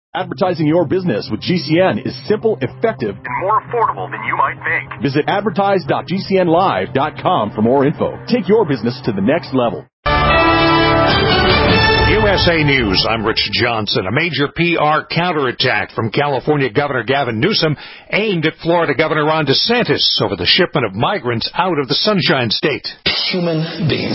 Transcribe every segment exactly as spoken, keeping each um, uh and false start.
Advertising your business with G C N is simple, effective, and more affordable than you might think. Visit advertise dot g c n live dot com for more info. Take your business to the next level. U S A News, I'm Rich Johnson. A major P R counterattack from California Governor Gavin Newsom aimed at Florida Governor Ron DeSantis over the shipment of migrants out of the Sunshine State. Human beings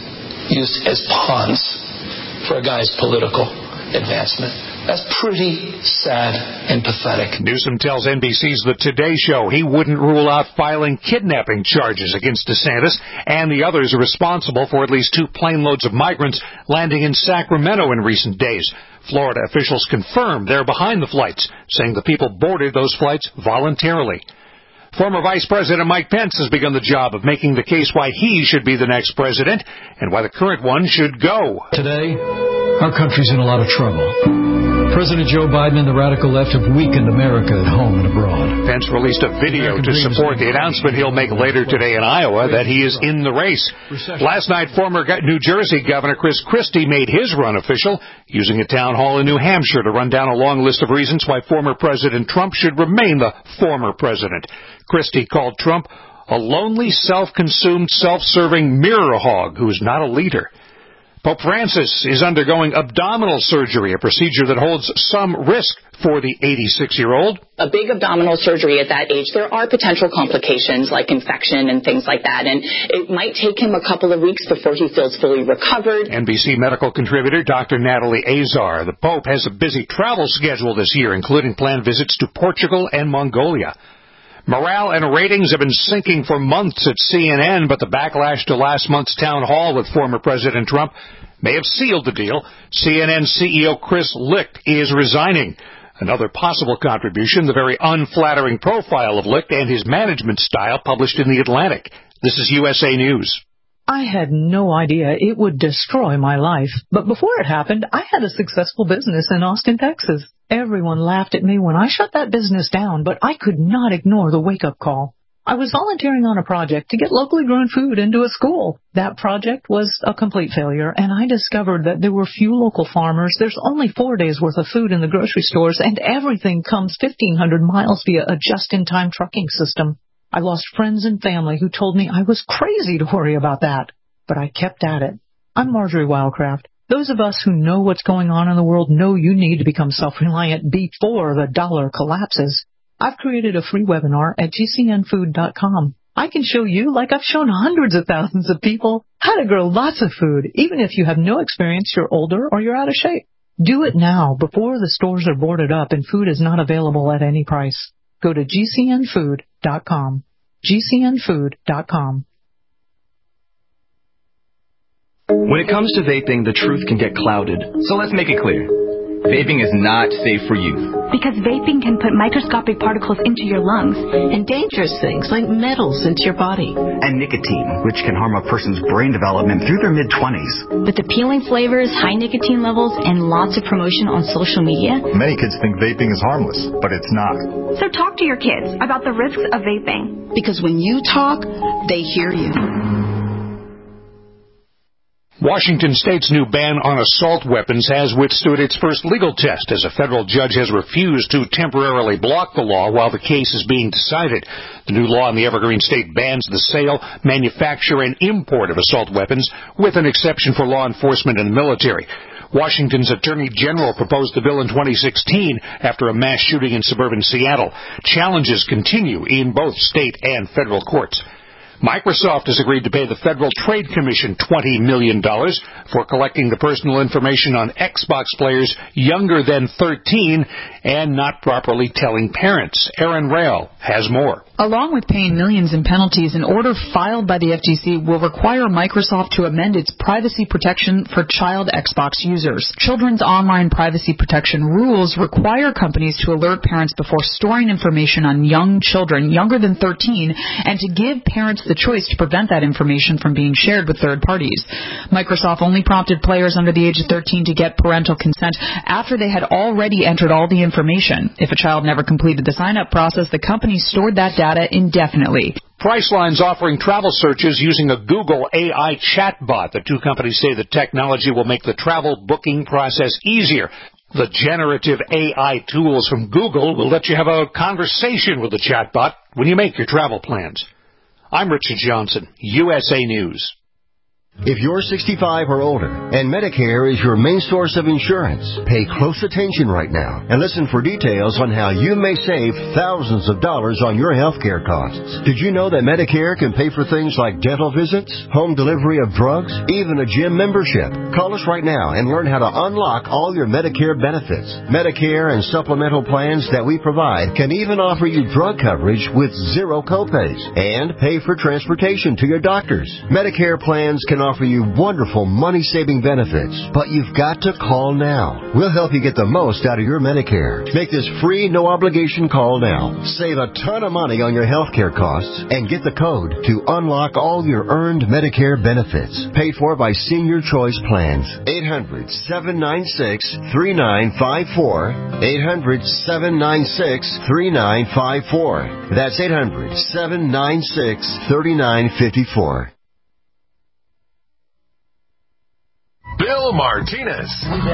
used as pawns for a guy's political advancement. That's pretty sad and pathetic. Newsom tells N B C's The Today Show he wouldn't rule out filing kidnapping charges against DeSantis and the others responsible for at least two plane loads of migrants landing in Sacramento in recent days. Florida officials confirmed they're behind the flights, saying the people boarded those flights voluntarily. Former Vice President Mike Pence has begun the job of making the case why he should be the next president and why the current one should go. Today, our country's in a lot of trouble. President Joe Biden and the radical left have weakened America at home and abroad. Pence released a video to support the announcement he'll make later today in Iowa that he is in the race. Last night, former New Jersey Governor Chris Christie made his run official, using a town hall in New Hampshire to run down a long list of reasons why former President Trump should remain the former president. Christie called Trump a lonely, self-consumed, self-serving mirror hog who is not a leader. Pope Francis is undergoing abdominal surgery, a procedure that holds some risk for the eighty-six-year-old. A big abdominal surgery at that age, there are potential complications like infection and things like that, and it might take him a couple of weeks before he feels fully recovered. N B C medical contributor Doctor Natalie Azar. The Pope has a busy travel schedule this year, including planned visits to Portugal and Mongolia. Morale and ratings have been sinking for months at C N N, but the backlash to last month's town hall with former President Trump may have sealed the deal. C N N C E O Chris Licht is resigning. Another possible contribution, the very unflattering profile of Licht and his management style published in The Atlantic. This is U S A News. I had no idea it would destroy my life, but before it happened, I had a successful business in Austin, Texas. Everyone laughed at me when I shut that business down, but I could not ignore the wake-up call. I was volunteering on a project to get locally grown food into a school. That project was a complete failure, and I discovered that there were few local farmers. There's only four days' worth of food in the grocery stores, and everything comes fifteen hundred miles via a just-in-time trucking system. I lost friends and family who told me I was crazy to worry about that, but I kept at it. I'm Marjorie Wildcraft. Those of us who know what's going on in the world know you need to become self-reliant before the dollar collapses. I've created a free webinar at g c n food dot com. I can show you, like I've shown hundreds of thousands of people, how to grow lots of food, even if you have no experience, you're older, or you're out of shape. Do it now, before the stores are boarded up and food is not available at any price. Go to g c n food dot com. g c n food dot com. When it comes to vaping, the truth can get clouded. So let's make it clear. Vaping is not safe for youth. Because vaping can put microscopic particles into your lungs. And dangerous things like metals into your body. And nicotine, which can harm a person's brain development through their mid-twenties. With appealing flavors, high nicotine levels, and lots of promotion on social media. Many kids think vaping is harmless, but it's not. So talk to your kids about the risks of vaping. Because when you talk, they hear you. Washington State's new ban on assault weapons has withstood its first legal test as a federal judge has refused to temporarily block the law while the case is being decided. The new law in the Evergreen State bans the sale, manufacture, and import of assault weapons, with an exception for law enforcement and the military. Washington's Attorney General proposed the bill in twenty sixteen after a mass shooting in suburban Seattle. Challenges continue in both state and federal courts. Microsoft has agreed to pay the Federal Trade Commission twenty million dollars for collecting the personal information on Xbox players younger than thirteen and not properly telling parents. Erin Rail has more. Along with paying millions in penalties, an order filed by the F T C will require Microsoft to amend its privacy protection for child Xbox users. Children's online privacy protection rules require companies to alert parents before storing information on young children younger than thirteen and to give parents the choice to prevent that information from being shared with third parties. Microsoft only prompted players under the age of thirteen to get parental consent after they had already entered all the information. If a child never completed the sign-up process, the company stored that data indefinitely. Priceline's offering travel searches using a Google A I chatbot. The two companies say the technology will make the travel booking process easier. The generative A I tools from Google will let you have a conversation with the chatbot when you make your travel plans. I'm Richard Johnson, U S A News. If you're sixty-five or older and Medicare is your main source of insurance, pay close attention right now and listen for details on how you may save thousands of dollars on your health care costs. Did you know that Medicare can pay for things like dental visits, home delivery of drugs, even a gym membership? Call us right now and learn how to unlock all your Medicare benefits. Medicare and supplemental plans that we provide can even offer you drug coverage with zero copays and pay for transportation to your doctors. Medicare plans can offer you wonderful money-saving benefits, but you've got to call now. We'll help you get the most out of your Medicare. Make this free, no-obligation call now. Save a ton of money on your health care costs and get the code to unlock all your earned Medicare benefits. Paid for by Senior Choice Plans. eight hundred, seven nine six, three nine five four. eight hundred, seven nine six, three nine five four. That's eight hundred, seven nine six, three nine five four. Bill Martinez.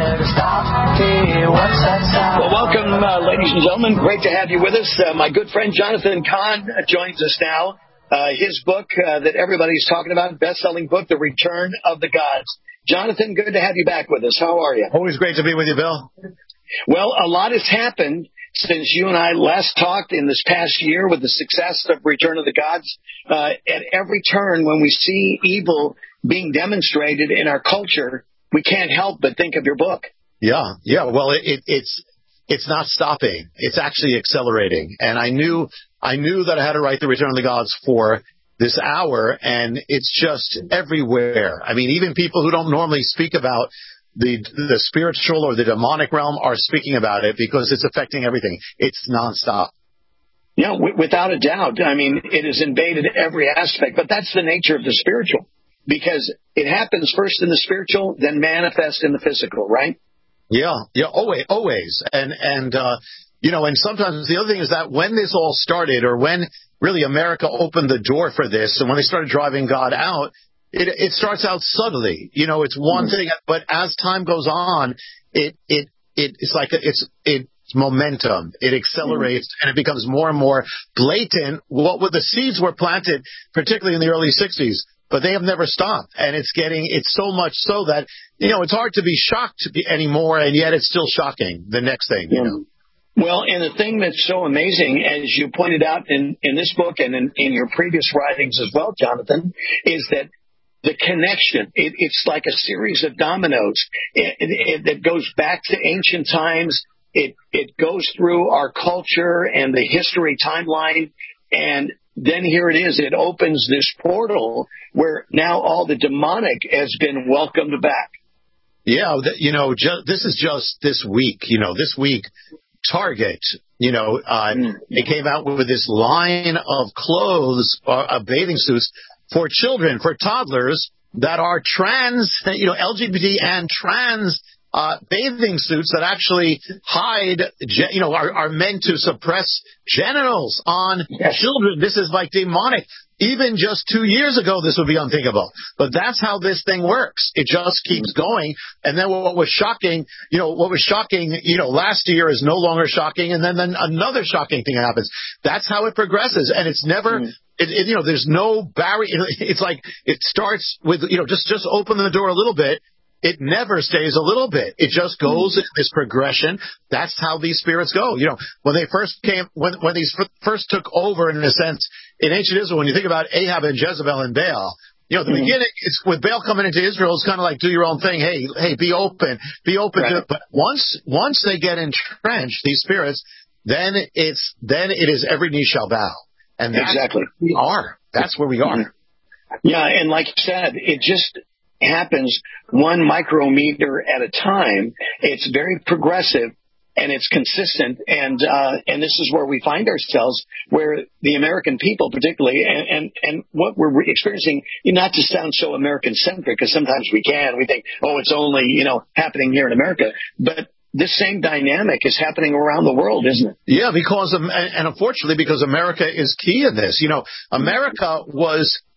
Well, welcome, uh, ladies and gentlemen. Great to have you with us. Uh, my good friend Jonathan Cahn joins us now. Uh, his book uh, that everybody's talking about, best-selling book, The Return of the Gods. Jonathan, good to have you back with us. How are you? Always great to be with you, Bill. Well, a lot has happened since you and I last talked in this past year with the success of Return of the Gods. Uh, at every turn, when we see evil being demonstrated in our culture, we can't help but think of your book. Yeah, yeah. Well, it, it, it's it's not stopping. It's actually accelerating. And I knew I knew that I had to write The Return of the Gods for this hour, and it's just everywhere. I mean, even people who don't normally speak about the the spiritual or the demonic realm are speaking about it because it's affecting everything. It's nonstop. Yeah, w- without a doubt. I mean, it has invaded every aspect, but that's the nature of the spiritual. Because it happens first in the spiritual, then manifests in the physical, right? Yeah, yeah, always, always. And, and uh, you know, and sometimes the other thing is that when this all started, or when really America opened the door for this, and when they started driving God out, it, it starts out subtly. You know, it's one mm-hmm. thing, but as time goes on, it, it, it it's like, a, it's, it's momentum. It accelerates, mm-hmm. and it becomes more and more blatant. What were the seeds were planted, particularly in the early sixties. But they have never stopped, and it's getting, it's so much so that, you know, it's hard to be shocked anymore, and yet it's still shocking, the next thing, you know. Well, and the thing that's so amazing, as you pointed out in, in this book and in, in your previous writings as well, Jonathan, is that the connection, it, it's like a series of dominoes it, it, that goes back to ancient times. It, it goes through our culture and the history timeline, and then here it is. It opens this portal where now all the demonic has been welcomed back. Yeah, you know, ju- this is just this week. You know, this week, Target, you know, uh, mm. it came out with this line of clothes, uh, of bathing suits for children, for toddlers that are trans, you know, L G B T and trans Uh, bathing suits that actually hide, you know, are, are meant to suppress genitals on yes. children. This is like demonic. Even just two years ago, this would be unthinkable. But that's how this thing works. It just keeps going. And then what was shocking, you know, what was shocking, you know, last year is no longer shocking. And then, then another shocking thing happens. That's how it progresses. And it's never, mm. it, it, you know, there's no barrier. It's like it starts with, you know, just, just open the door a little bit. It never stays a little bit. It just goes in this progression. That's how these spirits go. You know, when they first came, when when these f- first took over, in a sense, in ancient Israel, when you think about Ahab and Jezebel and Baal, you know, the mm-hmm. beginning, it's with Baal coming into Israel, it's kind of like, do your own thing. Hey, hey, be open, be open right. to it. But once, once they get entrenched, these spirits, then it's, then it is every knee shall bow. And that's exactly. where we are. That's where we are. Yeah. And like you said, it just happens one micrometer at a time. It's very progressive and it's consistent. And, uh, and this is where we find ourselves, where the American people particularly, and, and, and what we're experiencing, not to sound so American centric, because sometimes we can, we think, oh, it's only, you know, happening here in America, but this same dynamic is happening around the world, isn't it? Yeah, because, um, and unfortunately, because America is key in this. You know, America was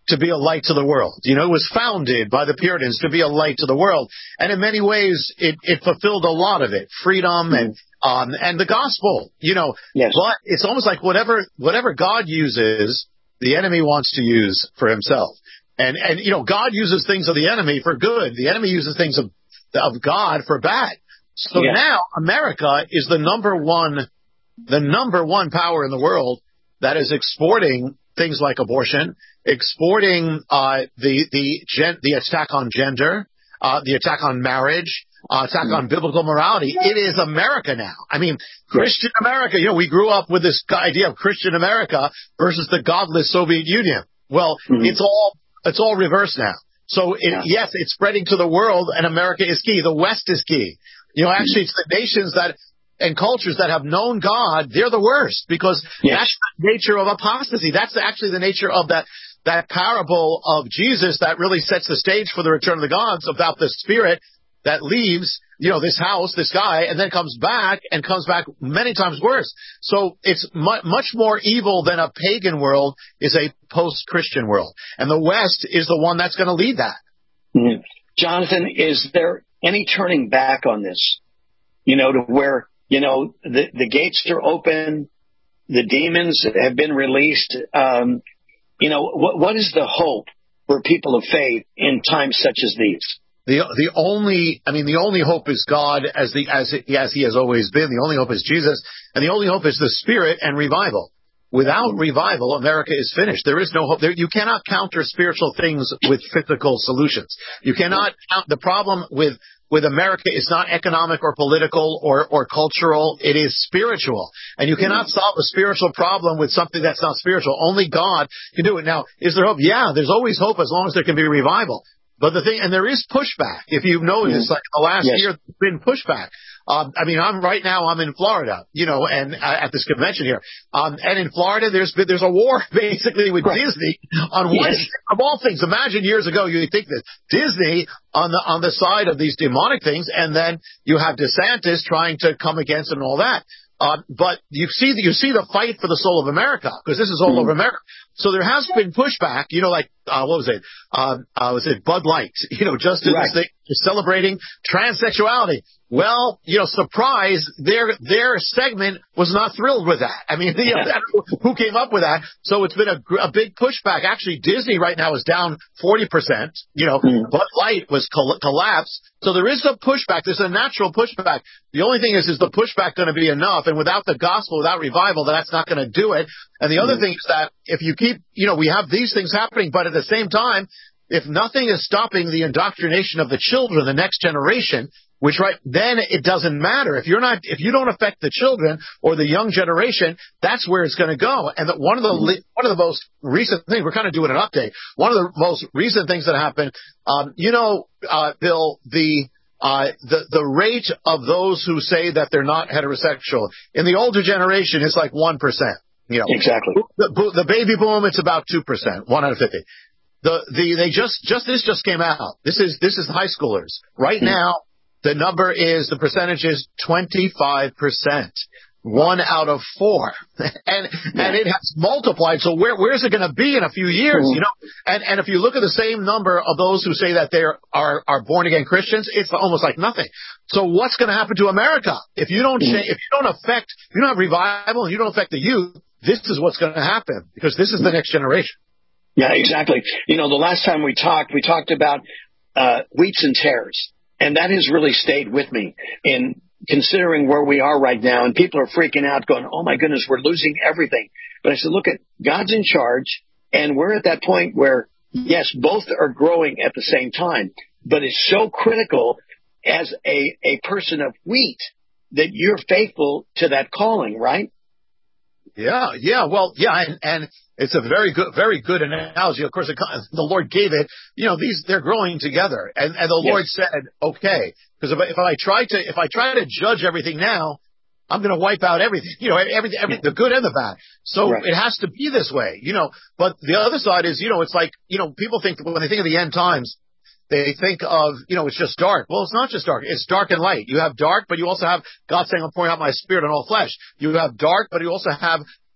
to be a light to the world. You know, it was founded by the Puritans to be a light to the world. And in many ways, it, it fulfilled a lot of it. Freedom mm-hmm. and um and the gospel, you know. Yes. But it's almost like whatever whatever God uses, the enemy wants to use for himself. And, and you know, God uses things of the enemy for good. The enemy uses things of, of God for bad. So yeah. now America is the number one, the number one power in the world that is exporting things like abortion, exporting uh, the the gen- the attack on gender, uh, the attack on marriage, uh, attack on biblical morality. It is America now. I mean, Christian America. You know, we grew up with this idea of Christian America versus the godless Soviet Union. Well, mm-hmm. it's all it's all reversed now. So it, yeah. yes, it's spreading to the world, and America is key. The West is key. You know, actually, it's the nations that and cultures that have known God, they're the worst, because yes. that's the nature of apostasy. That's actually the nature of that that parable of Jesus that really sets the stage for the return of the gods, about the spirit that leaves, you know, this house, this guy, and then comes back and comes back many times worse. So it's mu- much more evil than a pagan world is a post-Christian world. And the West is the one that's going to lead that. Mm-hmm. Jonathan, is there any turning back on this? You know, to where, you know, the, the gates are open, the demons have been released. Um, you know, what, what is the hope for people of faith in times such as these? The the only, I mean, the only hope is God, as the as as He has always been. The only hope is Jesus, and the only hope is the Spirit and revival. Without revival, America is finished. There is no hope. There, you cannot counter spiritual things with physical solutions. You cannot count. The problem with with America is not economic or political or or cultural. It is spiritual, and you cannot solve a spiritual problem with something that's not spiritual. Only God can do it. Now, is there hope? Yeah, there's always hope as long as there can be revival. But the thing, and there is pushback. If you've noticed, like the last yes. year, there's been pushback. Um, I mean, I'm right now, I'm in Florida, you know, and uh, at this convention here. Um, and in Florida, there's been, there's a war basically with right. Disney on one yes. of all things. Imagine years ago, you'd think that Disney on the, on the side of these demonic things, and then you have DeSantis trying to come against it and all that. Uh, but you see, you see the fight for the soul of America, because this is all mm. over America. So there has been pushback, you know, like, uh, what was it? Um, uh, was it Bud Light? You know, just in right. this thing, celebrating transsexuality. Well, you know, surprise, their, their segment was not thrilled with that. I mean, you know, that, who came up with that? So it's been a, a big pushback. Actually, Disney right now is down forty percent. You know, mm. Bud Light was coll- collapsed. So there is a pushback. There's a natural pushback. The only thing is, is the pushback going to be enough? And without the gospel, without revival, that's not going to do it. And the other mm. thing is that if you keep, you know, we have these things happening, but at the same time, if nothing is stopping the indoctrination of the children, the next generation, which right then it doesn't matter. If you're not, if you don't affect the children or the young generation, that's where it's going to go. And that one of the mm-hmm. one of the most recent things, we're kind of doing an update. One of the most recent things that happened, um, you know, uh, Bill, the uh, the the rate of those who say that they're not heterosexual in the older generation is like one percent. You know, exactly. The, the baby boom, it's about two percent, one out of fifty. The the they just just this just came out. This is this is high schoolers right mm-hmm. now. The number is, the percentage is twenty-five percent. One out of four. and yeah. and it has multiplied. So where where's it going to be in a few years? Mm-hmm. You know, and, and if you look at the same number of those who say that they are, are born again Christians, it's almost like nothing. So what's going to happen to America? If you don't, mm-hmm. if you don't affect, if you don't have revival and you don't affect the youth, this is what's going to happen, because this is the next generation. Yeah, exactly. You know, the last time we talked, we talked about uh, wheats and tares. And that has really stayed with me in considering where we are right now. And people are freaking out going, oh, my goodness, we're losing everything. But I said, look, at God's in charge. And we're at that point where, yes, both are growing at the same time. But it's so critical as a, a person of wheat that you're faithful to that calling, right? Yeah, yeah. Well, yeah. And, and it's a very good, very good analogy. Of course, it, the Lord gave it. You know, these, they're growing together. And, and the yes. Lord said, okay, because if, if I try to, if I try to judge everything now, I'm going to wipe out everything, you know, everything, every, the good and the bad. So right. it has to be this way, you know, but the other side is, you know, it's like, you know, people think when they think of the end times, they think of, you know, it's just dark. Well, it's not just dark. It's dark and light. You have dark, but you also have God saying, I'm pouring out my spirit on all flesh. You have dark, but you also have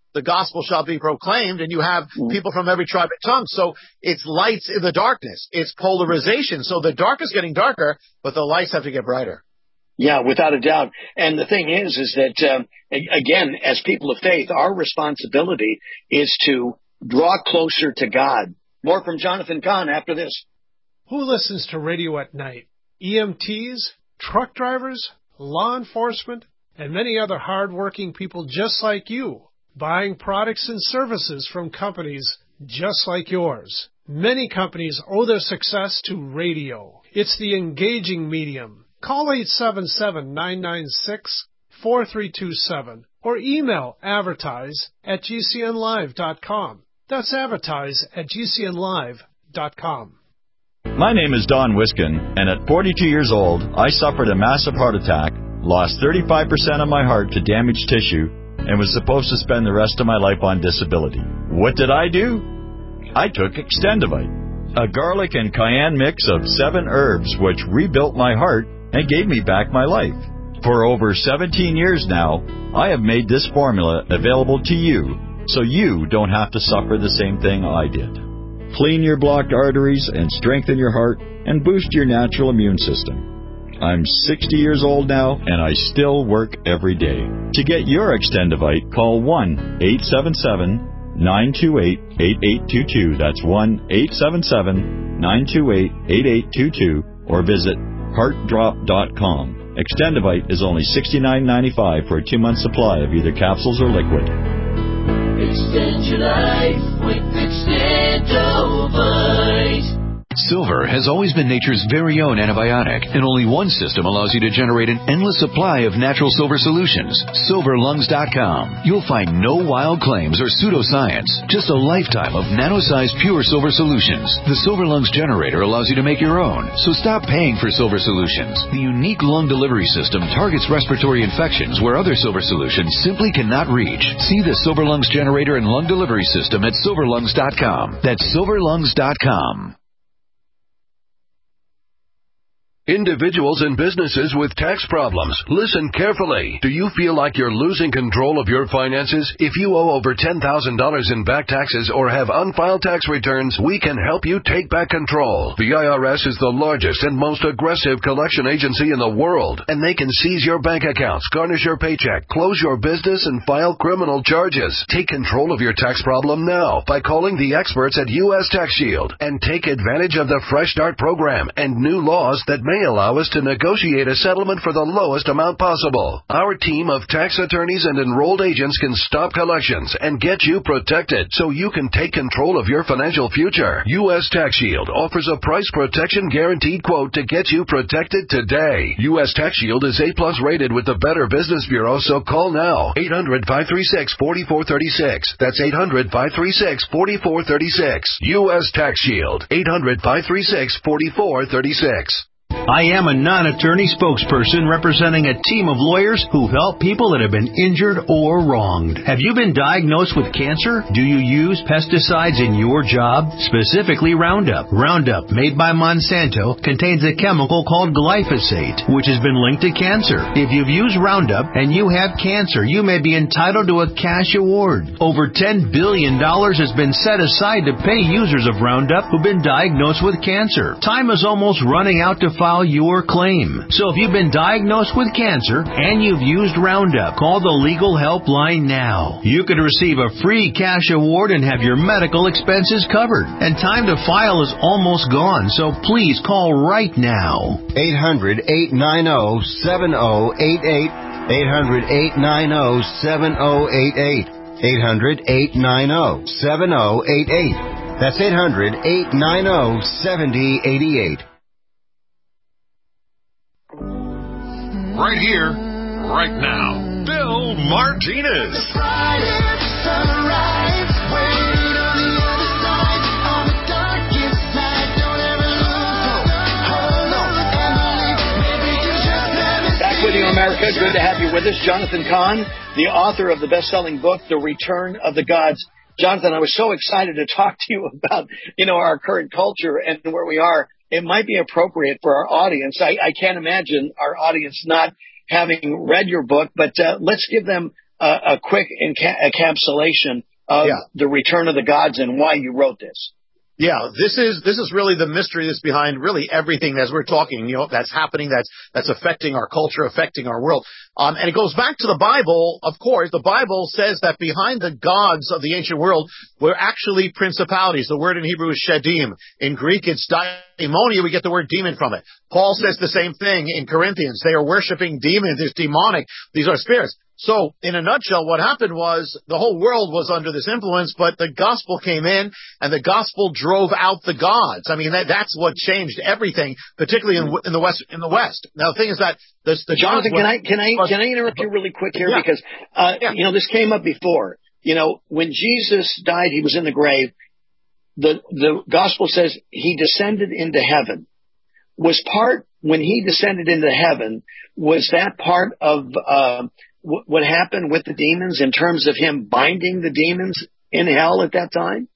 the gospel shall be proclaimed, and you have people from every tribe and tongue. So it's lights in the darkness. It's polarization. So the dark is getting darker, but the lights have to get brighter. Yeah, without a doubt. And the thing is, is that, um, again, as people of faith, our responsibility is to draw closer to God. More from Jonathan Cahn after this. Who listens to radio at night? E M Ts, truck drivers, law enforcement, and many other hard-working people just like you, buying products and services from companies just like yours. Many companies owe their success to radio. It's the engaging medium. Call eight seven seven, nine nine six, four three two seven or email advertise at g c n live dot com. That's advertise at g c n live dot com. My name is Don Wiskin, and at forty-two years old, I suffered a massive heart attack, lost thirty-five percent of my heart to damaged tissue, and was supposed to spend the rest of my life on disability. What did I do? I took Extendivite, a garlic and cayenne mix of seven herbs which rebuilt my heart and gave me back my life. For over seventeen years now, I have made this formula available to you, so you don't have to suffer the same thing I did. Clean your blocked arteries and strengthen your heart and boost your natural immune system. I'm sixty years old now, and I still work every day. To get your Extendivite, call one eight seven seven, nine two eight, eight eight two two. That's one eight seven seven, nine two eight, eight eight two two, or visit heart drop dot com. Extendivite is only sixty-nine ninety-five for a two-month supply of either capsules or liquid. Extend your life with Extendovite. Silver has always been nature's very own antibiotic, and only one system allows you to generate an endless supply of natural silver solutions. silver lungs dot com. You'll find no wild claims or pseudoscience, just a lifetime of nano-sized pure silver solutions. The Silver Lungs generator allows you to make your own, so stop paying for silver solutions. The unique lung delivery system targets respiratory infections where other silver solutions simply cannot reach. See the Silver Lungs generator and lung delivery system at silver lungs dot com. That's silver lungs dot com. Individuals and businesses with tax problems, listen carefully. Do you feel like you're losing control of your finances? If you owe over ten thousand dollars in back taxes or have unfiled tax returns, we can help you take back control. The I R S is the largest and most aggressive collection agency in the world, and they can seize your bank accounts, garnish your paycheck, close your business, and file criminal charges. Take control of your tax problem now by calling the experts at U S Tax Shield and take advantage of the Fresh Start program and new laws that may allow us to negotiate a settlement for the lowest amount possible. Our team of tax attorneys and enrolled agents can stop collections and get you protected so you can take control of your financial future. U S Tax Shield offers a price protection guaranteed quote to get you protected today. U S Tax Shield is A plus rated with the Better Business Bureau, so call now. eight hundred, five three six, four four three six. That's eight hundred, five three six, four four three six. U S Tax Shield. eight hundred, five three six, four four three six. I am a non-attorney spokesperson representing a team of lawyers who help people that have been injured or wronged. Have you been diagnosed with cancer? Do you use pesticides in your job? Specifically Roundup. Roundup, made by Monsanto, contains a chemical called glyphosate, which has been linked to cancer. If you've used Roundup and you have cancer, you may be entitled to a cash award. Over ten billion dollars has been set aside to pay users of Roundup who've been diagnosed with cancer. Time is almost running out to file your claim. So if you've been diagnosed with cancer and you've used Roundup, call the legal helpline now. You could receive a free cash award and have your medical expenses covered. And time to file is almost gone, so please call right now. eight hundred, eight nine zero, seven zero eight eight. eight hundred, eight nine zero, seven zero eight eight. eight hundred, eight nine zero, seven zero eight eight. That's eight hundred, eight nine zero, seven zero eight eight. Right here, right now, Bill Martinez. Back with you, America. Good to have you with us. Jonathan Cahn, the author of the best-selling book, The Return of the Gods. Jonathan, I was so excited to talk to you about, you know, our current culture and where we are. It might be appropriate for our audience. I, I can't imagine our audience not having read your book, but uh, let's give them a, a quick enca- encapsulation of yeah. the return of the gods and why you wrote this? Yeah, this is this is really the mystery that's behind really everything as we're talking, you know, that's happening, that's that's affecting our culture, affecting our world. Um, and it goes back to the Bible, of course. The Bible says that behind the gods of the ancient world were actually principalities. The word in Hebrew is shedim. In Greek, it's daimonia. We get the word demon from it. Paul says the same thing in Corinthians. They are worshiping demons. It's demonic. These are spirits. So, in a nutshell, what happened was the whole world was under this influence, but the gospel came in, and the gospel drove out the gods. I mean, that, that's what changed everything, particularly in, in the West. In the West. Now, the thing is that the, the Jonathan, can I can I can I interrupt you really quick here yeah. because uh, yeah. you know this came up before. You know, when Jesus died, he was in the grave. The the gospel says he descended into heaven. Was part when he descended into heaven? Was that part of uh, what happened with the demons in terms of him binding the demons in hell at that time?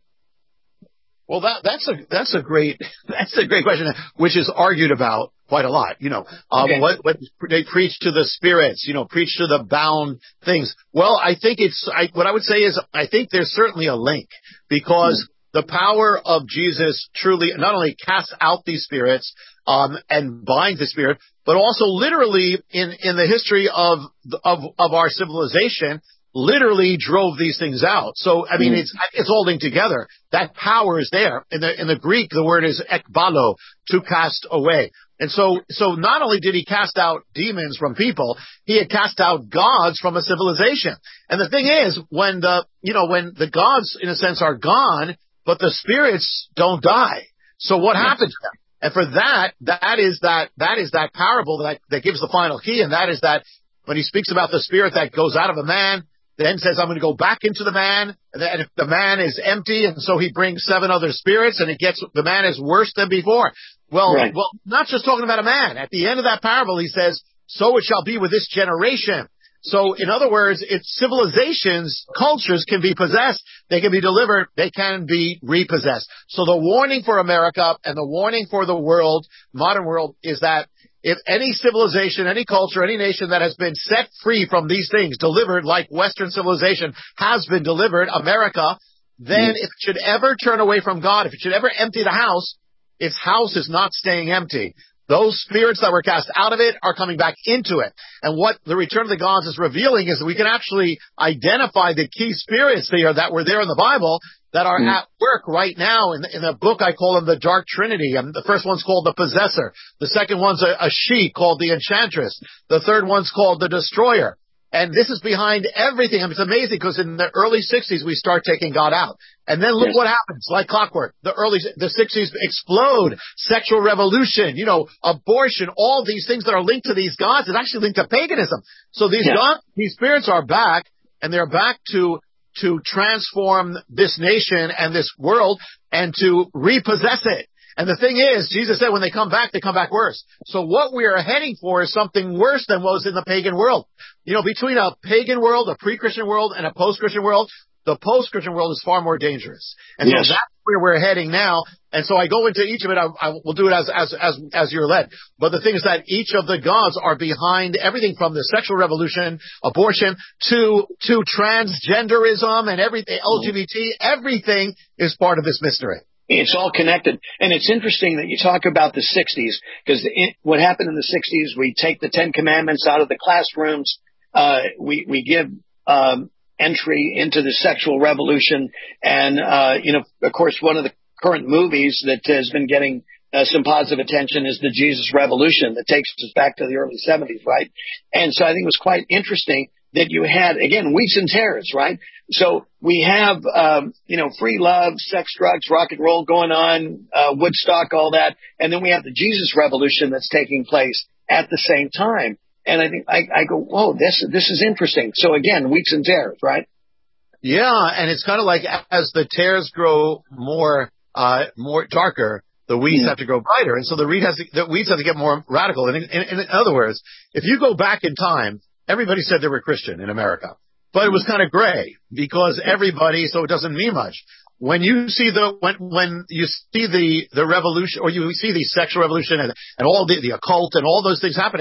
Well, that, that's a that's a great that's a great question, which is argued about quite a lot. You know, um, okay. what what they preach to the spirits, you know, preach to the bound things. Well, I think it's I, what I would say is I think there's certainly a link because mm. the power of Jesus truly not only casts out these spirits um, and binds the spirit, but also literally in, in the history of, of, of our civilization, literally drove these things out. So, I mean, mm. it's, it's all linked together. That power is there. In the, in the Greek, the word is ekbalo, to cast away. And so, so not only did he cast out demons from people, he had cast out gods from a civilization. And the thing is, when the, you know, when the gods, in a sense, are gone, but the spirits don't die. So what yes. happens? And for that, that is that, that is that parable that, that gives the final key. And that is that when he speaks about the spirit that goes out of a man, then says, I'm going to go back into the man. And then if the man is empty, and so he brings seven other spirits, and it gets, the man is worse than before. Well, right. well, not just talking about a man. At the end of that parable, he says, so it shall be with this generation. So, in other words, it's civilizations, cultures can be possessed, they can be delivered, they can be repossessed. So the warning for America and the warning for the world, modern world, is that if any civilization, any culture, any nation that has been set free from these things, delivered like Western civilization has been delivered, America, then yes. if it should ever turn away from God, if it should ever empty the house, its house is not staying empty. Those spirits that were cast out of it are coming back into it. And what the return of the gods is revealing is that we can actually identify the key spirits there that were there in the Bible that are mm. at work right now. In the, in the book, I call them the Dark Trinity. And the first one's called the Possessor. The second one's a, a she called the Enchantress. The third one's called the Destroyer. And this is behind everything. I mean, it's amazing because in the early sixties, we start taking God out. And then look yes. what happens, like clockwork. The early, the sixties explode, sexual revolution, you know, abortion, all these things that are linked to these gods is actually linked to paganism. So these yeah. gods, these spirits are back, and they're back to, to transform this nation and this world and to repossess it. And the thing is, Jesus said when they come back, they come back worse. So what we are heading for is something worse than what was in the pagan world. You know, between a pagan world, a pre-Christian world, and a post-Christian world, the post-Christian world is far more dangerous. And yes. so that's where we're heading now. And so I go into each of it. I, I will do it as, as, as, as you're led. But the thing is that each of the gods are behind everything from the sexual revolution, abortion, to, to transgenderism and everything, L G B T. Everything is part of this mystery. It's all connected. And it's interesting that you talk about the sixties, because what happened in the sixties, we take the Ten Commandments out of the classrooms. Uh, we, we give, um, entry into the sexual revolution. And, uh, you know, of course, one of the current movies that has been getting uh, some positive attention is the Jesus Revolution that takes us back to the early seventies, right? And so I think it was quite interesting that you had, again, wheats and tares, right? So we have, um, you know, free love, sex, drugs, rock and roll going on, uh, Woodstock, all that. And then we have the Jesus Revolution that's taking place at the same time. And I think I, I go, whoa, this, this is interesting. So again, wheats and tares, right? Yeah. And it's kind of like as the tares grow more, uh, more darker, the weeds mm. have to grow brighter. And so the weed has to, the weeds have to get more radical. And in, in, in other words, if you go back in time, everybody said they were Christian in America, but it was kind of gray because everybody, so it doesn't mean much. When you see the, when, when you see the, the revolution, or you see the sexual revolution and, and all the, the occult and all those things happening,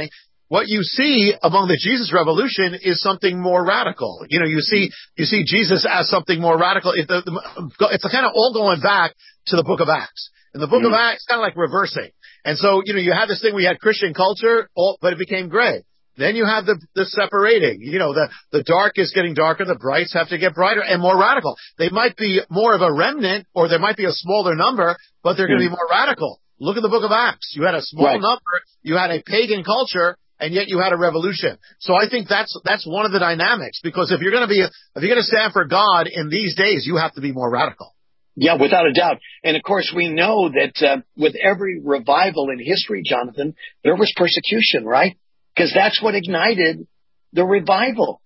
what you see among the Jesus revolution is something more radical. You know, you see, you see Jesus as something more radical. It, the, the, it's kind of all going back to the book of Acts. In the book mm-hmm. of Acts, kind of like reversing. And so, you know, you had this thing where you had Christian culture, all, but it became gray. Then you have the, the separating. You know, the, the dark is getting darker, the brights have to get brighter and more radical. They might be more of a remnant, or there might be a smaller number, but they're going to mm-hmm. be more radical. Look at the book of Acts. You had a small right. number, you had a pagan culture, and yet you had a revolution. So I think that's that's one of the dynamics, because if you're going to be if you're going to stand for God in these days, you have to be more radical. Yeah, without a doubt. And of course, we know that uh, with every revival in history, Jonathan, there was persecution, right? Because that's what ignited the revival.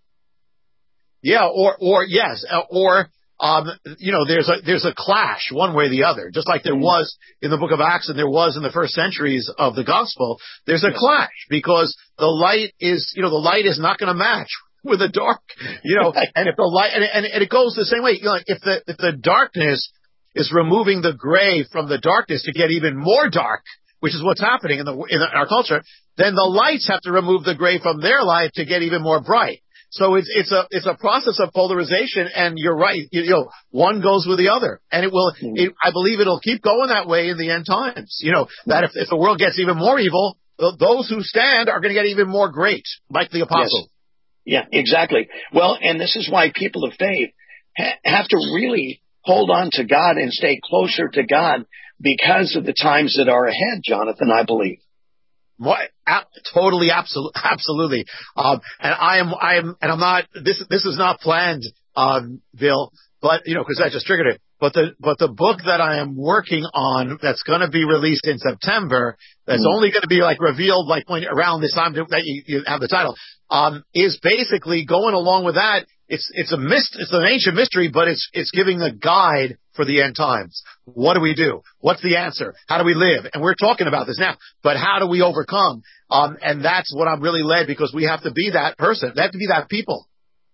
Yeah, or or yes, or um, you know, there's a there's a clash one way or the other, just like there was in the book of Acts and there was in the first centuries of the gospel. There's a clash because the light is, you know, the light is not going to match with the dark, you know, and if the light and, and, and it goes the same way. You know, if the if the darkness is removing the gray from the darkness to get even more dark, which is what's happening in the in our culture, then the lights have to remove the gray from their light to get even more bright. So it's it's a it's a process of polarization, and you're right. You, you know, one goes with the other, and it will. It, I believe it'll keep going that way in the end times. You know, that if, if the world gets even more evil, those who stand are going to get even more great, like the apostles. Yes. Yeah, exactly. Well, and this is why people of faith ha- have to really hold on to God and stay closer to God because of the times that are ahead, Jonathan, I believe. What? A- totally, absolutely, absolutely. Um, and I am, I am, and I'm not. This, this is not planned, um, Bill. But you know, because I just triggered it. But the, but the book that I am working on, that's going to be released in September, that's mm. only going to be like revealed like when around this time that you, you have the title, um, is basically going along with that. It's it's a mist, it's an ancient mystery, but it's it's giving a guide for the end times. What do we do? What's the answer? How do we live? And we're talking about this now, but how do we overcome? Um, and that's what I'm really led, because we have to be that person. We have to be that people.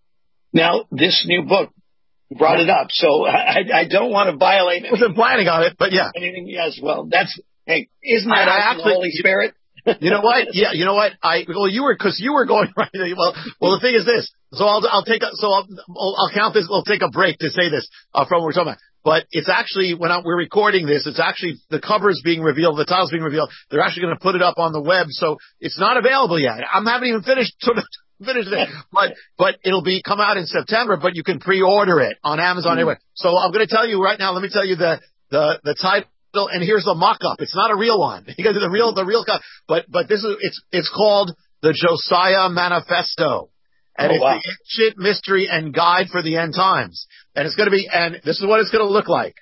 Now, this new book brought it up, so I, I don't want to violate. I wasn't planning on it, but yeah. Anything? Yes. Well, that's hey, isn't that I, actually, the Holy Spirit? You know what? Yeah, you know what? I well, you were because you were going right. Well, well, the thing is this. So I'll I'll take a, so I'll I'll count this. We'll take a break to say this uh, from what we're talking about. But it's actually when I, we're recording this, it's actually the cover's being revealed, the title's being revealed. They're actually going to put it up on the web, so it's not available yet. I haven't even finished finished it, but but it'll be come out in September. But you can pre-order it on Amazon mm. anyway. So I'm going to tell you right now. Let me tell you the the the title. And here's the mock-up. It's not a real one. You got the real, the real, but, but this is, it's, it's called the Josiah Manifesto. And oh, it's wow. the ancient mystery and guide for the end times. And it's going to be, and this is what it's going to look like.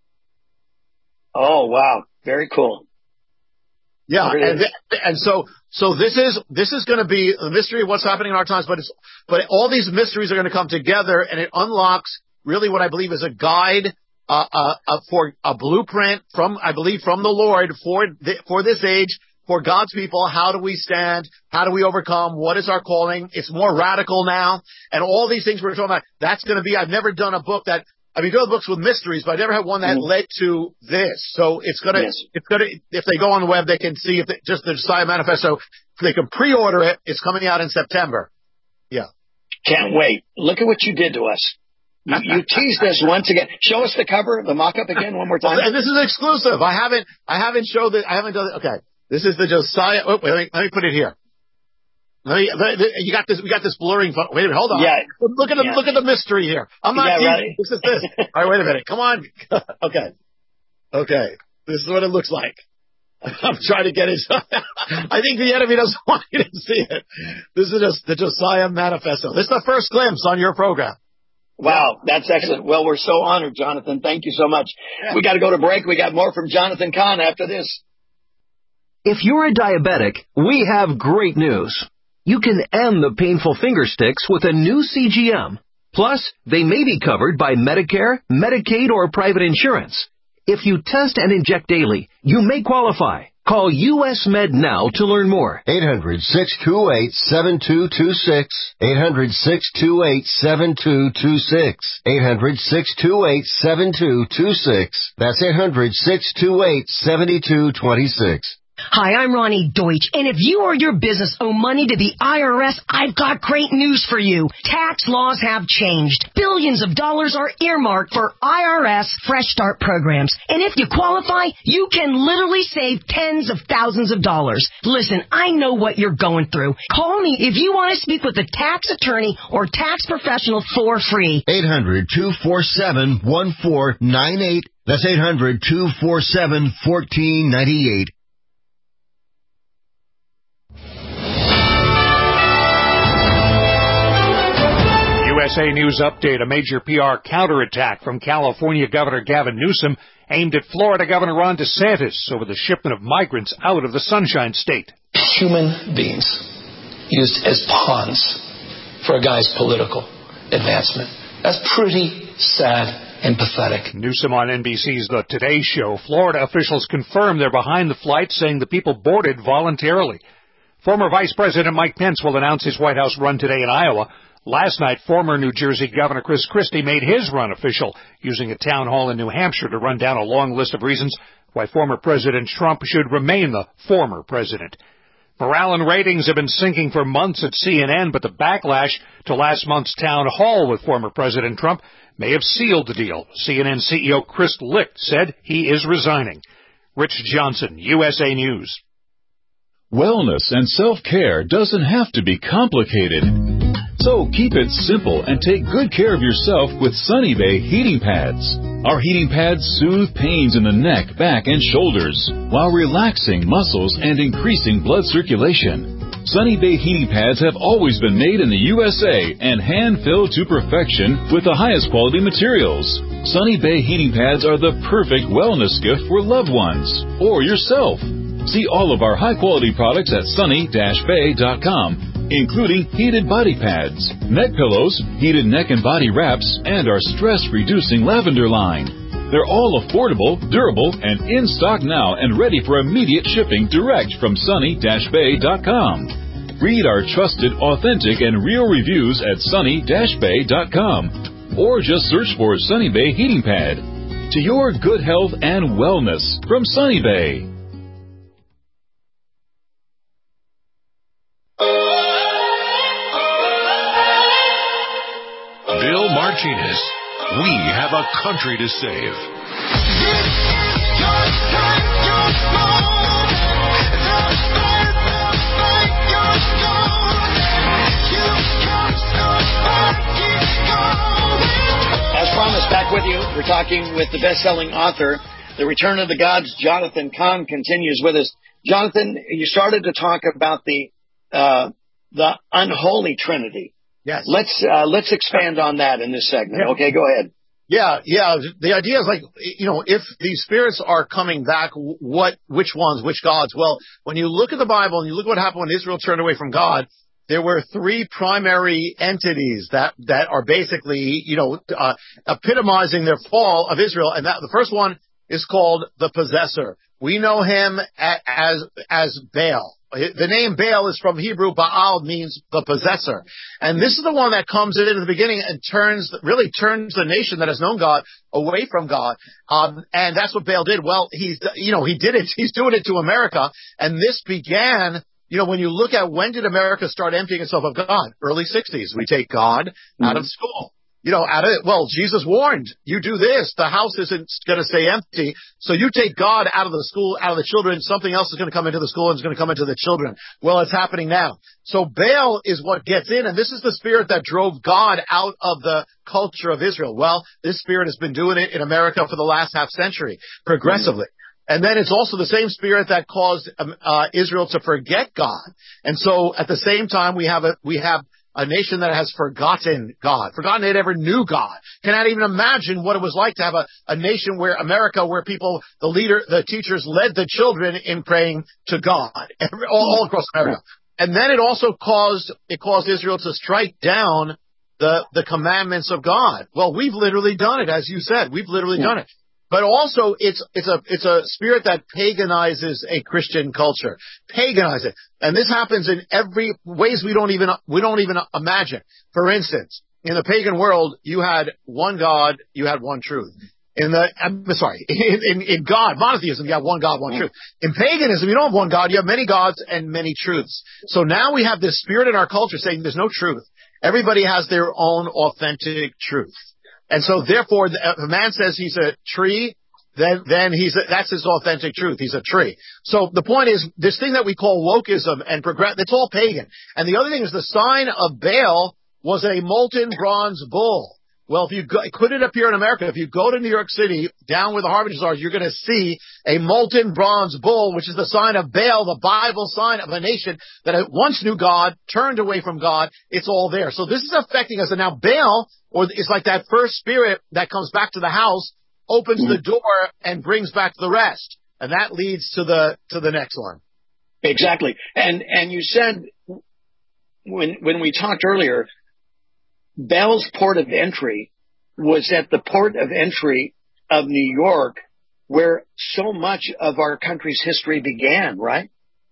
Oh, wow. Very cool. Yeah. And, and so, so this is, this is going to be the mystery of what's happening in our times, but it's, but all these mysteries are going to come together, and it unlocks really what I believe is a guide Uh, uh, uh, for a blueprint from, I believe, from the Lord for th- for this age, for God's people. How do we stand? How do we overcome? What is our calling? It's more radical now, and all these things we're talking about. That's going to be. I've never done a book that. I mean, done books with mysteries, but I never had one that mm. led to this. So it's gonna. Yes. It's gonna. If they go on the web, they can see if they, just the Josiah Manifesto. If they can pre-order it, it's coming out in September. Yeah. Can't wait. Look at what you did to us. You, you teased us once again. Show us the cover, the mock-up again, one more time. And this is exclusive. I haven't, I haven't showed it. I haven't done it. Okay, this is the Josiah. Oh, wait, let me, let me put it here. Let me. Let, you got this. We got this blurring. Wait a minute. Hold on. Yeah. Look at the yeah. look at the mystery here. I'm not. Yeah, right. This is this. All right. Wait a minute. Come on. Okay. Okay. This is what it looks like. I'm trying to get it. I think the enemy doesn't want you to see it. This is just the Josiah Manifesto. This is the first glimpse on your program. Wow, that's excellent. Well, we're so honored, Jonathan. Thank you so much. We got to go to break. We got more from Jonathan Cahn after this. If you're a diabetic, we have great news. You can end the painful finger sticks with a new C G M. Plus, they may be covered by Medicare, Medicaid, or private insurance. If you test and inject daily, you may qualify. Call U S Med now to learn more. eight hundred, six two eight, seven two two six. eight hundred, six two eight, seven two two six. eight hundred, six two eight, seven two two six. That's eight hundred, six two eight, seven two two six. Hi, I'm Ronnie Deutsch, and if you or your business owe money to the I R S, I've got great news for you. Tax laws have changed. Billions of dollars are earmarked for I R S Fresh Start programs, and if you qualify, you can literally save tens of thousands of dollars. Listen, I know what you're going through. Call me if you want to speak with a tax attorney or tax professional for free. eight hundred, two four seven, one four nine eight. That's eight hundred, two four seven, one four nine eight. U S A News Update, a major P R counterattack from California Governor Gavin Newsom aimed at Florida Governor Ron DeSantis over the shipment of migrants out of the Sunshine State. Human beings used as pawns for a guy's political advancement. That's pretty sad and pathetic. Newsom on N B C's The Today Show. Florida officials confirm they're behind the flight, saying the people boarded voluntarily. Former Vice President Mike Pence will announce his White House run today in Iowa. Last night, former New Jersey Governor Chris Christie made his run official, using a town hall in New Hampshire to run down a long list of reasons why former President Trump should remain the former president. Morale and ratings have been sinking for months at C N N, but the backlash to last month's town hall with former President Trump may have sealed the deal. C N N C E O Chris Licht said he is resigning. Rich Johnson, U S A News. Wellness and self-care doesn't have to be complicated. So keep it simple and take good care of yourself with Sunny Bay heating pads. Our heating pads soothe pains in the neck, back, and shoulders while relaxing muscles and increasing blood circulation. Sunny Bay heating pads have always been made in the U S A and hand-filled to perfection with the highest quality materials. Sunny Bay heating pads are the perfect wellness gift for loved ones or yourself. See all of our high-quality products at sunny dash bay dot com, including heated body pads, neck pillows, heated neck and body wraps, and our stress-reducing lavender line. They're all affordable, durable, and in stock now and ready for immediate shipping direct from sunny dash bay dot com. Read our trusted, authentic, and real reviews at sunny dash bay dot com or just search for Sunny Bay Heating Pad. To your good health and wellness from Sunny Bay. Bill Martinez, we have a country to save. As promised, back with you. We're talking with the best-selling author, The Return of the Gods. Jonathan Cahn continues with us. Jonathan, you started to talk about the uh, the unholy Trinity. Yes. Let's uh, let's expand on that in this segment. Yeah. Okay, go ahead. Yeah, yeah. The idea is like, you know, if these spirits are coming back, what, which ones, which gods? Well, when you look at the Bible and you look at what happened when Israel turned away from God, there were three primary entities that that are basically, you know, uh, epitomizing their fall of Israel, and that the first one is called the possessor. We know him as as Baal. The name Baal is from Hebrew. Baal means the possessor. And this is the one that comes in at the beginning and turns, really turns the nation that has known God away from God. Um, and that's what Baal did. Well, he's, you know, he did it. He's doing it to America. And this began, you know, when you look at when did America start emptying itself of God? Early sixties. We take God mm-hmm. out of school. You know, out of it, well, Jesus warned, you do this, the house isn't going to stay empty. So you take God out of the school, out of the children, something else is going to come into the school and it's going to come into the children. Well, it's happening now. So Baal is what gets in, and this is the spirit that drove God out of the culture of Israel. Well, this spirit has been doing it in America for the last half century, progressively. Mm-hmm. And then it's also the same spirit that caused um, uh, Israel to forget God. And so at the same time, we have a, we have a nation that has forgotten God, forgotten it ever knew God. Cannot even imagine what it was like to have a, a nation where America, where people, the leader, the teachers led the children in praying to God, every, all, all across America. And then it also caused, it caused Israel to strike down the, the commandments of God. Well, we've literally done it, as you said. We've literally yeah. done it. But also, it's it's a it's a spirit that paganizes a Christian culture, paganize it, and this happens in every ways we don't even we don't even imagine. For instance, in the pagan world, you had one God, you had one truth. In the, I'm sorry, in, in, in God, monotheism, you have one God, one truth. In paganism, you don't have one God, you have many gods and many truths. So now we have this spirit in our culture saying there's no truth. Everybody has their own authentic truth. And so therefore, if a man says he's a tree, then, then he's, a, that's his authentic truth. He's a tree. So the point is, this thing that we call wokeism and progress, it's all pagan. And the other thing is the sign of Baal was a molten bronze bull. Well, if you go, could it appear in America? If you go to New York City, down where the Harbingers are, you're going to see a molten bronze bull, which is the sign of Baal, the Bible sign of a nation that once knew God, turned away from God. It's all there. So this is affecting us. And now Baal, or it's like that first spirit that comes back to the house, opens mm-hmm. the door and brings back the rest. And that leads to the, to the next one. Exactly. And, and you said when, when we talked earlier, Baal's port of entry was at the port of entry of New York, where so much of our country's history began, right?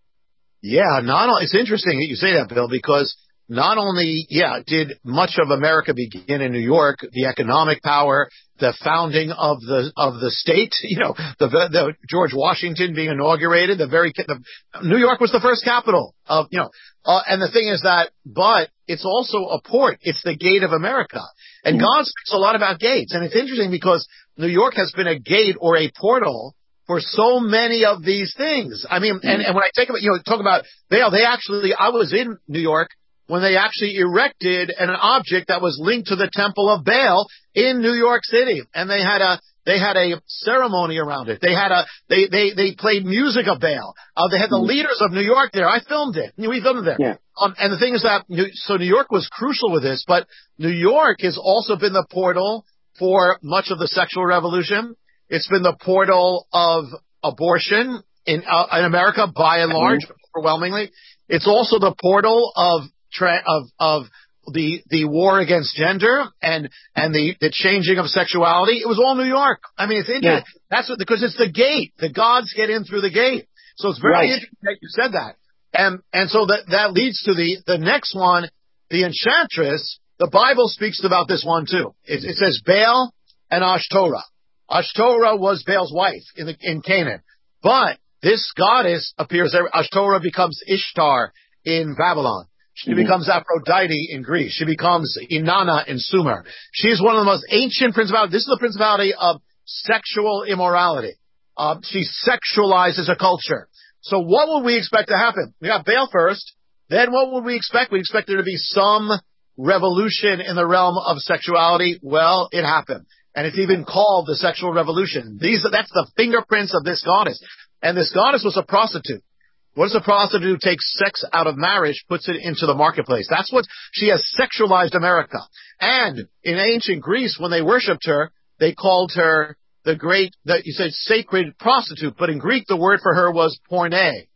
Yeah, not only, it's interesting that you say that, Bill, because not only, yeah, did much of America begin in New York, the economic power, the founding of the of the state, you know, the, the George Washington being inaugurated, the very the, New York was the first capital of, you know, uh, and the thing is that, but it's also a port. It's the gate of America, and mm-hmm. God speaks a lot about gates, and it's interesting because New York has been a gate or a portal for so many of these things. I mean, mm-hmm. and, and when I take about, you know, talk about Baal, they actually, I was in New York when they actually erected an object that was linked to the Temple of Baal in New York City. And they had a, they had a ceremony around it. They had a, they, they, they played music of Baal. Uh, they had the leaders of New York there. I filmed it. We filmed it there. Yeah. Um, and the thing is that, New, so New York was crucial with this, but New York has also been the portal for much of the sexual revolution. It's been the portal of abortion in, uh, in America by and large, mm-hmm. overwhelmingly. It's also the portal of, Tra- of of the the war against gender and and the the changing of sexuality. It was all New York. I mean, it's interesting. Yeah. That's what, because it's the gate. The gods get in through the gate. So it's very right. interesting that you said that. And and so that that leads to the the next one, the enchantress. The Bible speaks about this one too. It, it says Baal and Ashtoreth. Ashtoreth was Baal's wife in the in Canaan, but this goddess appears there. Ashtoreth becomes Ishtar in Babylon. She mm-hmm. becomes Aphrodite in Greece. She becomes Inanna in Sumer. She's one of the most ancient principalities. This is the principality of sexual immorality. Uh, she sexualizes a culture. So what would we expect to happen? We got Baal first. Then what would we expect? We expect there to be some revolution in the realm of sexuality. Well, it happened. And it's even called the sexual revolution. These, that's the fingerprints of this goddess. And this goddess was a prostitute. What does a prostitute who takes sex out of marriage, puts it into the marketplace? That's what she has sexualized America. And in ancient Greece, when they worshipped her, they called her the great, the, you said sacred prostitute, but in Greek the word for her was porne.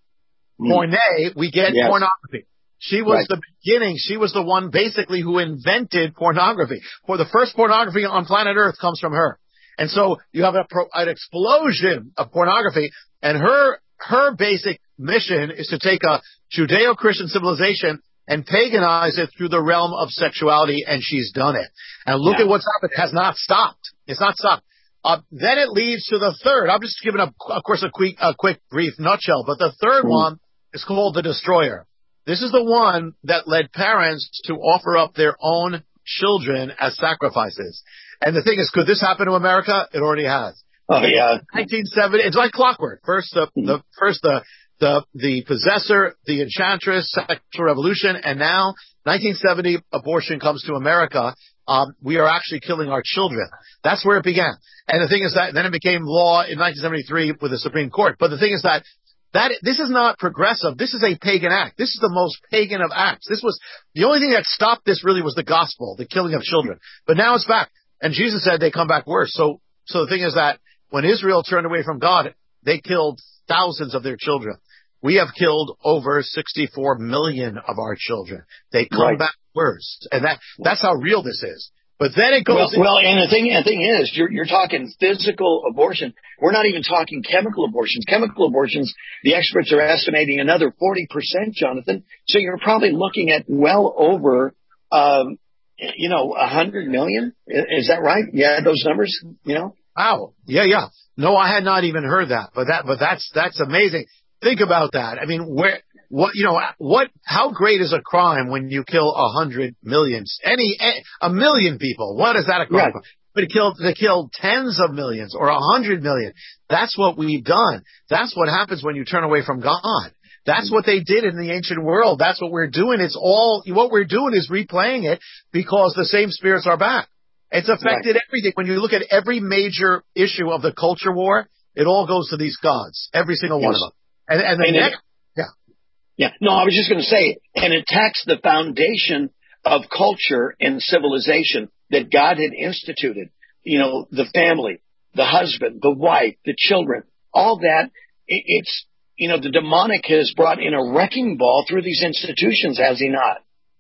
Mm. Porne, we get yes. pornography. She was right. the beginning. She was the one basically who invented pornography. For the first pornography on planet Earth comes from her. And so you have a, an explosion of pornography, and her her basic mission is to take a Judeo-Christian civilization and paganize it through the realm of sexuality, and she's done it. And look yeah. at what's happened. It has not stopped. It's not stopped. Uh, then it leads to the third. I'm just giving, a, of course, a quick, a quick brief nutshell, but the third mm. one is called the Destroyer. This is the one that led parents to offer up their own children as sacrifices. And the thing is, could this happen to America? It already has. Oh yeah. nineteen seventy, it's like clockwork. First the, mm-hmm. the first the the the possessor, the enchantress, sexual revolution, and now nineteen seventy abortion comes to America. Um, we are actually killing our children. That's where it began. And the thing is that then it became law in nineteen seventy-three with the Supreme Court. But the thing is that that this is not progressive. This is a pagan act. This is the most pagan of acts. This was the only thing that stopped this really was the gospel, the killing of children. But now it's back. And Jesus said they come back worse. So so the thing is that when Israel turned away from God, they killed thousands of their children. We have killed over sixty-four million of our children. They come right. back worse. And that, that's how real this is. But then it goes... Well, well and the thing, the thing is, you're, you're talking physical abortion. We're not even talking chemical abortions. Chemical abortions, the experts are estimating another forty percent, Jonathan. So you're probably looking at well over, um, you know, one hundred million. Is that right? Yeah, those numbers, you know? Wow. Yeah, yeah. No, I had not even heard that, but that, but that's, that's amazing. Think about that. I mean, where, what, you know, what, how great is a crime when you kill a hundred millions, any, a million people? What is that a crime? Right. But to kill, to kill tens of millions or a hundred million. That's what we've done. That's what happens when you turn away from God. That's what they did in the ancient world. That's what we're doing. It's all, what we're doing is replaying it because the same spirits are back. It's affected right. everything. When you look at every major issue of the culture war, it all goes to these gods. Every single yes. one of them. And, and the and next, it, yeah. Yeah. No, I was just going to say, and it attacks the foundation of culture and civilization that God had instituted. You know, the family, the husband, the wife, the children, all that. It, it's, you know, the demonic has brought in a wrecking ball through these institutions, has he not?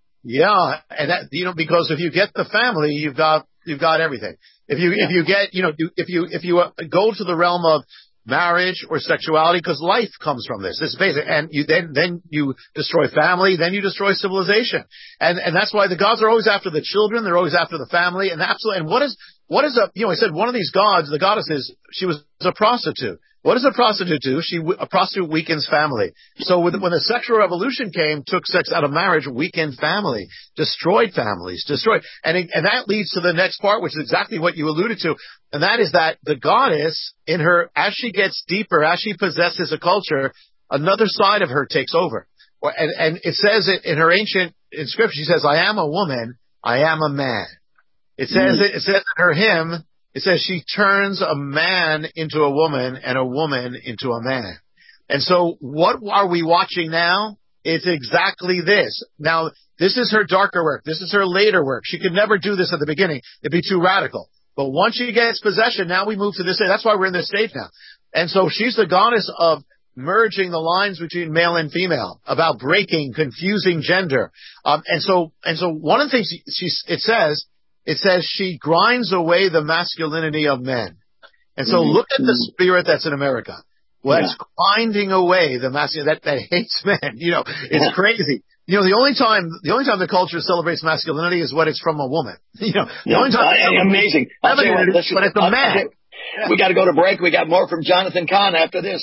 Yeah. And that, you know, because if you get the family, you've got, you've got everything. If you, yeah. if you get, you know, if you, if you go to the realm of marriage or sexuality, because life comes from this. This is basic. And you then, then you destroy family, then you destroy civilization. And, and that's why the gods are always after the children. They're always after the family. And absolutely, and what is, what is a, you know, he said one of these gods, the goddesses, she was a prostitute. What does a prostitute do? She, a prostitute weakens family. So with, when the sexual revolution came, took sex out of marriage, weakened family, destroyed families, destroyed. And, it, and that leads to the next part, which is exactly what you alluded to. And that is that the goddess in her, as she gets deeper, as she possesses a culture, another side of her takes over. And, and it says it in her ancient in scripture, she says, I am a woman, I am a man. It says, mm. it, it says in her hymn, it says she turns a man into a woman and a woman into a man. And so what are we watching now? It's exactly this. Now, this is her darker work. This is her later work. She could never do this at the beginning. It'd be too radical. But once she gets possession, now we move to this stage. That's why we're in this stage now. And so she's the goddess of merging the lines between male and female, about breaking, confusing gender. Um, and so, and so one of the things she, she, it says, It says she grinds away the masculinity of men. And so mm-hmm. look at the spirit that's in America. Well, yeah. It's grinding away the masculinity that, that hates men. You know, it's crazy. You know, the only time, the only time the culture celebrates masculinity is when it's from a woman. You know, the yeah, only time. Uh, amazing. Femininity is when it's a man. Yeah. We got to go to break. We got more from Jonathan Cahn after this.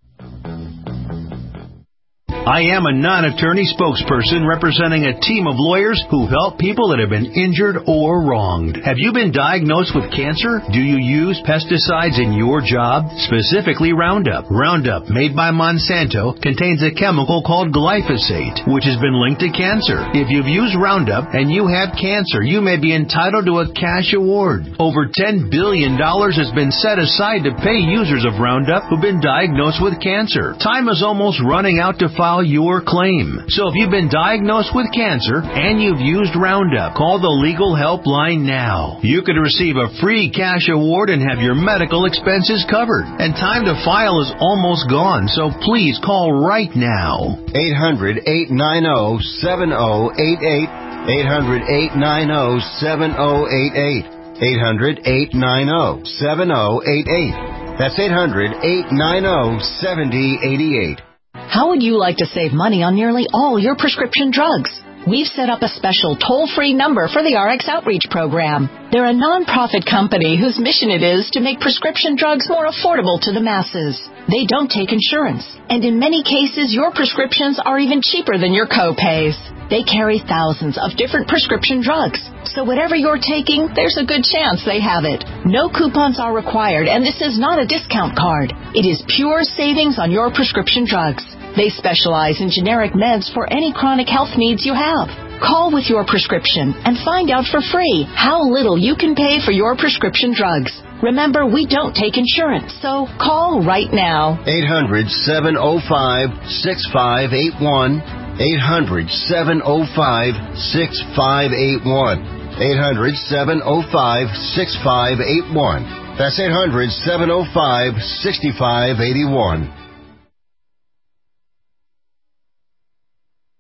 I am a non-attorney spokesperson representing a team of lawyers who help people that have been injured or wronged. Have you been diagnosed with cancer? Do you use pesticides in your job? Specifically Roundup. Roundup, made by Monsanto, contains a chemical called glyphosate, which has been linked to cancer. If you've used Roundup and you have cancer, you may be entitled to a cash award. Over ten billion dollars has been set aside to pay users of Roundup who've been diagnosed with cancer. Time is almost running out to file your claim. So if you've been diagnosed with cancer and you've used Roundup, call the legal helpline now. You could receive a free cash award and have your medical expenses covered. And time to file is almost gone, so please call right now. eight hundred, eight nine zero, seven zero eight eight. eight hundred, eight nine zero, seven zero eight eight. eight hundred, eight nine zero, seven zero eight eight. That's eight hundred, eight nine zero, seven zero eight eight. How would you like to save money on nearly all your prescription drugs? We've set up a special toll-free number for the R X Outreach Program. They're a nonprofit company whose mission it is to make prescription drugs more affordable to the masses. They don't take insurance, and in many cases, your prescriptions are even cheaper than your co-pays. They carry thousands of different prescription drugs, so whatever you're taking, there's a good chance they have it. No coupons are required, and this is not a discount card. It is pure savings on your prescription drugs. They specialize in generic meds for any chronic health needs you have. Call with your prescription and find out for free how little you can pay for your prescription drugs. Remember, we don't take insurance, so call right now. eight hundred, seven oh five, six five eight one. eight hundred, seven oh five, six five eight one. eight hundred, seven oh five, six five eight one. That's eight hundred, seven oh five, six five eight one.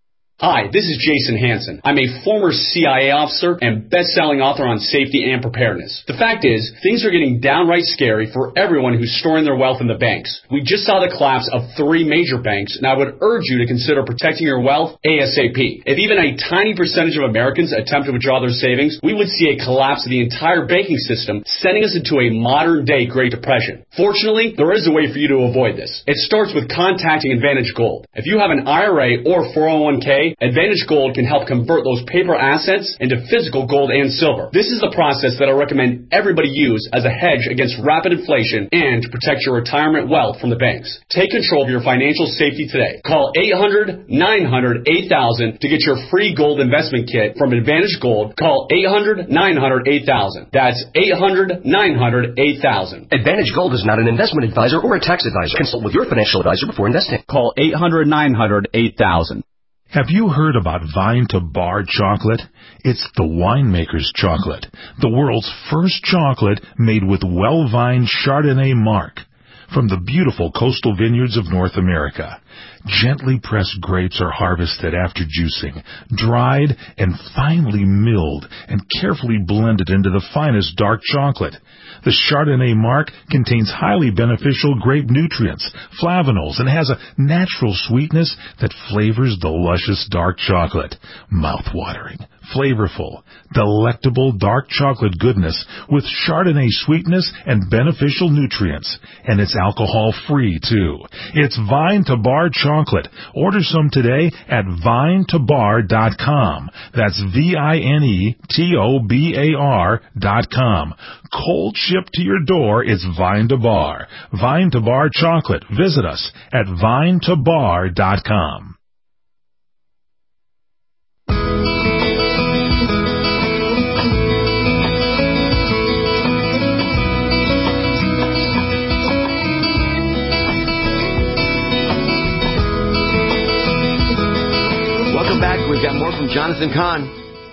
Hi, this is Jason Hansen. I'm a former C I A officer and best-selling author on safety and preparedness. The fact is, things are getting downright scary for everyone who's storing their wealth in the banks. We just saw the collapse of three major banks, and I would urge you to consider protecting your wealth ASAP. If even a tiny percentage of Americans attempt to withdraw their savings, we would see a collapse of the entire banking system, sending us into a modern-day Great Depression. Fortunately, there is a way for you to avoid this. It starts with contacting Advantage Gold. If you have an I R A or four oh one k, Advantage Gold can help convert those paper assets into physical gold and silver. This is the process that I recommend everybody use as a hedge against rapid inflation and to protect your retirement wealth from the banks. Take control of your financial safety today. Call eight hundred, nine hundred, eight thousand to get your free gold investment kit from Advantage Gold. Call eight hundred, nine hundred, eight thousand. That's eight hundred, nine hundred, eight thousand. Advantage Gold is not an investment advisor or a tax advisor. Consult with your financial advisor before investing. Call eight hundred, nine hundred, eight thousand. Have you heard about Vine to Bar chocolate? It's the winemaker's chocolate, the world's first chocolate made with well-vined Chardonnay marc from the beautiful coastal vineyards of North America. Gently pressed grapes are harvested after juicing, dried and finely milled and carefully blended into the finest dark chocolate. The Chardonnay marc contains highly beneficial grape nutrients, flavanols, and has a natural sweetness that flavors the luscious dark chocolate. Mouth-watering, flavorful, delectable dark chocolate goodness with Chardonnay sweetness and beneficial nutrients. And it's alcohol-free, too. It's Vine to Bar chocolate. Order some today at vine to bar dot com. That's V I N E T O B A R dot com. Cold shipped to your door, it's Vine to Bar. Vine to Bar chocolate. Visit us at vine to bar dot com. Welcome back. We've got more from Jonathan Cahn.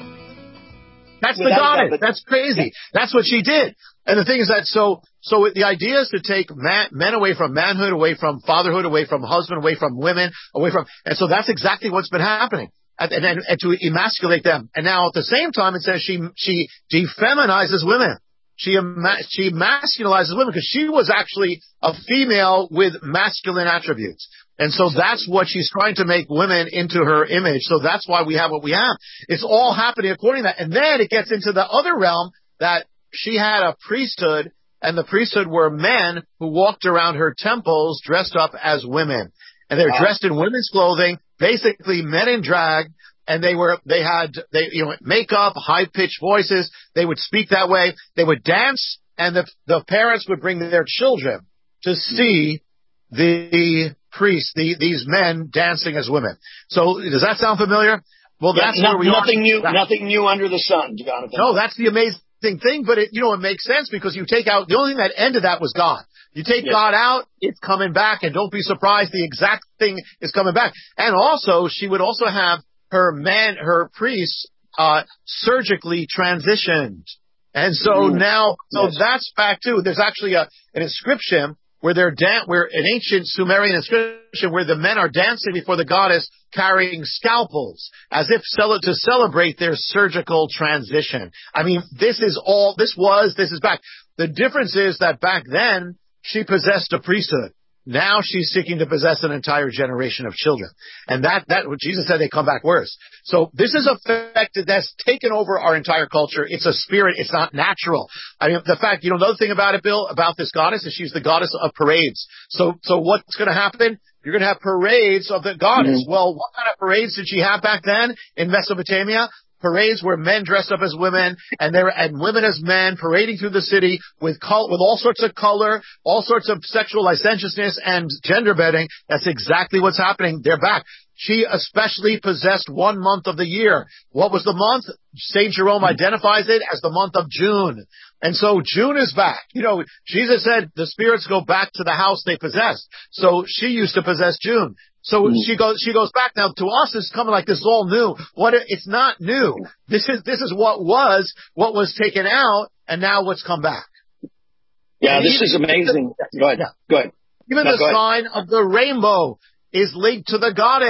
That's the goddess. That's crazy. That's what she did. And the thing is that so so the idea is to take man, men away from manhood, away from fatherhood, away from husband, away from women, away from, and so that's exactly what's been happening. And, and, and to emasculate them. And now at the same time, it says she she defeminizes women. She she masculinizes women because she was actually a female with masculine attributes. And so that's what she's trying to make women into her image. So that's why we have what we have. It's all happening according to that. And then it gets into the other realm that she had a priesthood, and the priesthood were men who walked around her temples dressed up as women. And they were dressed in women's clothing, basically men in drag. And they were, they had, they, you know, makeup, high-pitched voices. They would speak that way. They would dance, and the, the parents would bring their children to see the priests, the, these men dancing as women. So does that sound familiar? Well, yeah, that's no, where we nothing are. new, that, nothing new under the sun, Jonathan. No, that's the amazing thing. But it, you know, it makes sense because you take out the only thing that ended that was God. You take yes. God out, it's coming back, and don't be surprised the exact thing is coming back. And also, she would also have her man, her priests, uh, surgically transitioned. And so mm. now, so yes. that's back too. There's actually a, an inscription where they're dan- where an ancient Sumerian inscription where the men are dancing before the goddess carrying scalpels as if cel- to celebrate their surgical transition. I mean, this is all, this was, this is back. The difference is that back then she possessed a priesthood. Now she's seeking to possess an entire generation of children. And that, that, what Jesus said, they come back worse. So this is a fact that's taken over our entire culture. It's a spirit. It's not natural. I mean, the fact, you know, another thing about it, Bill, about this goddess is she's the goddess of parades. So, so what's going to happen? You're going to have parades of the goddess. Mm-hmm. Well, what kind of parades did she have back then in Mesopotamia? Parades where men dressed up as women and they were, and women as men parading through the city with col- with all sorts of color, all sorts of sexual licentiousness and gender bending. That's exactly what's happening. They're back. She especially possessed one month of the year. What was the month? Saint Jerome identifies it as the month of June. And so June is back. You know, Jesus said the spirits go back to the house they possessed. So she used to possess June. So mm. she goes, she goes back. Now to us, it's coming like this is all new. What, it's not new. This is, this is what was, what was taken out, and now what's come back. Yeah, and this even, is amazing. The, go ahead. Yeah. Go ahead. Even no, the sign of the rainbow is linked to the goddess.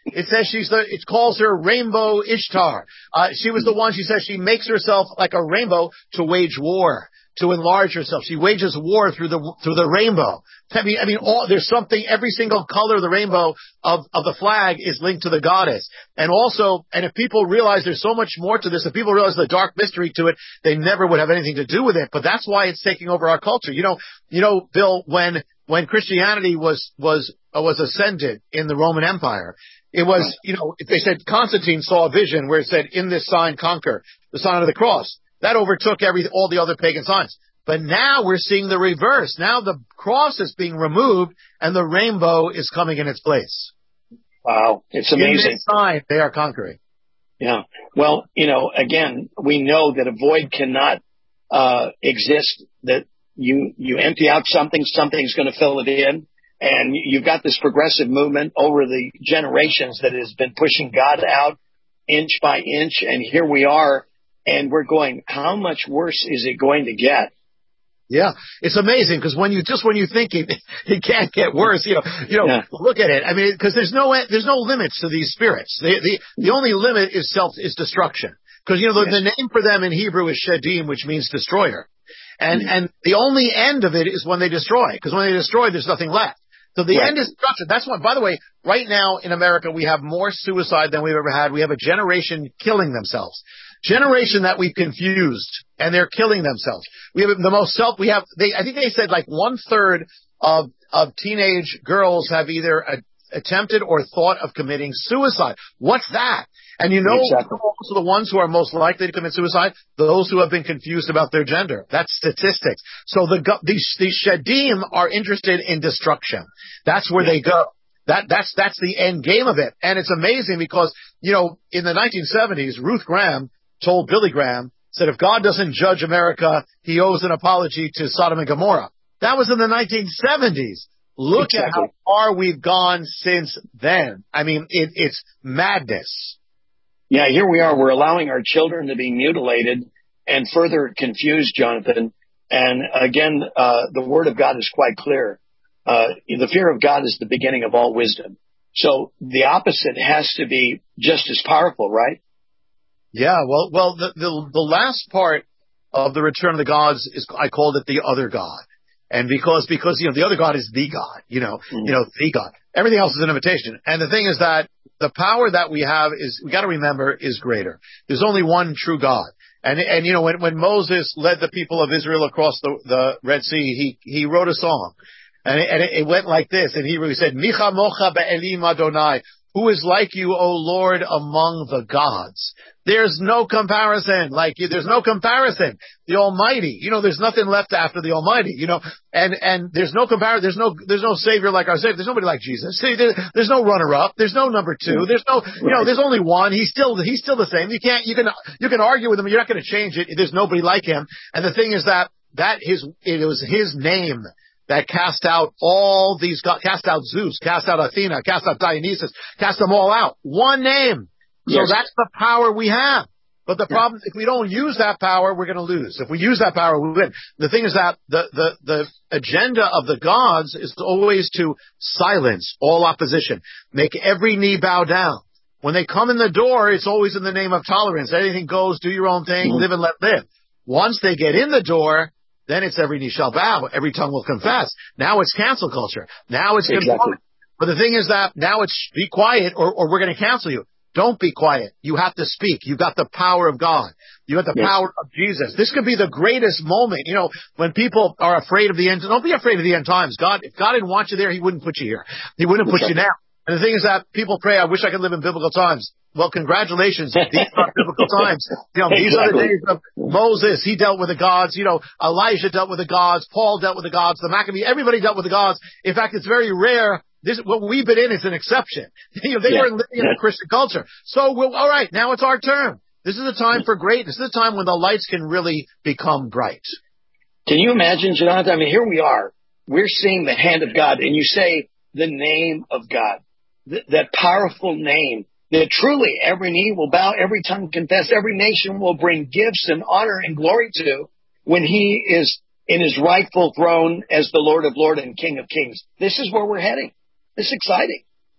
It says she's the, it calls her Rainbow Ishtar. Uh, she was the one, she says she makes herself like a rainbow to wage war, to enlarge herself. She wages war through the, through the rainbow. I mean, I mean, all, there's something, every single color of the rainbow of, of the flag is linked to the goddess. And also, and if people realize there's so much more to this, if people realize the dark mystery to it, they never would have anything to do with it. But that's why it's taking over our culture. You know, you know, Bill, when, when Christianity was, was, uh, was ascended in the Roman Empire, it was, you know, they said Constantine saw a vision where it said, in this sign conquer, the sign of the cross. That overtook every, all the other pagan signs. But now we're seeing the reverse. Now the cross is being removed and the rainbow is coming in its place. Wow. It's amazing. In this sign, they are conquering. Yeah. Well, you know, again, we know that a void cannot, uh, exist, that you, you empty out something, something's going to fill it in. And you've got this progressive movement over the generations that has been pushing God out inch by inch. And here we are. And we're going, how much worse is it going to get? Yeah, it's amazing because when you just when you think it, it can't get worse, you know, you know, yeah. Look at it. I mean, because there's no there's no limits to these spirits. The the the only limit is self is destruction. Because you know the, yes. the name for them in Hebrew is Shedim, which means destroyer, and mm-hmm. and the only end of it is when they destroy. Because when they destroy, there's nothing left. So the right. end is destruction. That's why. By the way, right now in America we have more suicide than we've ever had. We have a generation killing themselves. Generation that we've confused, and they're killing themselves. We have the most self, we have, they, I think they said like one third of, of teenage girls have either a, attempted or thought of committing suicide. What's that? And you know, exactly. Also the ones who are most likely to commit suicide, those who have been confused about their gender. That's statistics. So the, these, these Shedim are interested in destruction. That's where they go. That, that's, that's the end game of it. And it's amazing because, you know, in the nineteen seventies, Ruth Graham told Billy Graham, said if God doesn't judge America, he owes an apology to Sodom and Gomorrah. That was in the nineteen seventies. Look exactly. at how far we've gone since then. I mean, it, it's madness. Yeah, here we are. We're allowing our children to be mutilated and further confused, Jonathan. And again, uh, the word of God is quite clear. Uh, the fear of God is the beginning of all wisdom. So the opposite has to be just as powerful, right? Yeah, well, well, the, the, the last part of the Return of the Gods is, I called it the other God. And because, because, you know, the other God is the God, you know, mm-hmm. you know, the God. Everything else is an imitation. And the thing is that the power that we have is, we gotta remember, is greater. There's only one true God. And, and, you know, when, when Moses led the people of Israel across the, the Red Sea, he, he wrote a song. And it, and it went like this in Hebrew. He said, Micha mocha be'elim Adonai. Who is like you, O Lord, among the gods? There's no comparison. Like you, there's no comparison. The Almighty. You know, there's nothing left after the Almighty. You know, and and there's no comparison. There's no there's no Savior like our Savior. There's nobody like Jesus. See, there, there's no runner-up. There's no number two. There's no, you know, there's only one. He's still he's still the same. You can't you can you can argue with him. You're not going to change it. There's nobody like him. And the thing is that that his it was his name that cast out all these, cast out Zeus, cast out Athena, cast out Dionysus, cast them all out. One name. Yes. So that's the power we have. But the problem, if we don't use that power, we're going to lose. If we use that power, we win. The thing is that the, the, the agenda of the gods is always to silence all opposition. Make every knee bow down. When they come in the door, it's always in the name of tolerance. Anything goes, do your own thing, mm-hmm. live and let live. Once they get in the door, then it's every knee shall bow, every tongue will confess. Now it's cancel culture. Now it's exactly. conforming. But the thing is that now it's be quiet or, or we're going to cancel you. Don't be quiet. You have to speak. You've got the power of God. You have the yes. power of Jesus. This could be the greatest moment. You know, when people are afraid of the end, don't be afraid of the end times. God, if God didn't want you there, he wouldn't put you here. He wouldn't put you now. And the thing is that people pray, I wish I could live in biblical times. Well, congratulations. These are biblical times. You know, these exactly. are the days of Moses. He dealt with the gods. You know, Elijah dealt with the gods. Paul dealt with the gods. The Maccabees, everybody dealt with the gods. In fact, it's very rare. This, what we've been in is an exception. You know, they yeah. weren't living in a Christian culture. So, we'll, all right, now it's our turn. This is a time for greatness. This is a time when the lights can really become bright. Can you imagine, Jonathan? I mean, here we are. We're seeing the hand of God, and you say the name of God, Th- that powerful name, that truly every knee will bow, every tongue confess, every nation will bring gifts and honor and glory to when he is in his rightful throne as the Lord of Lords and King of Kings. This is where we're heading. It's exciting.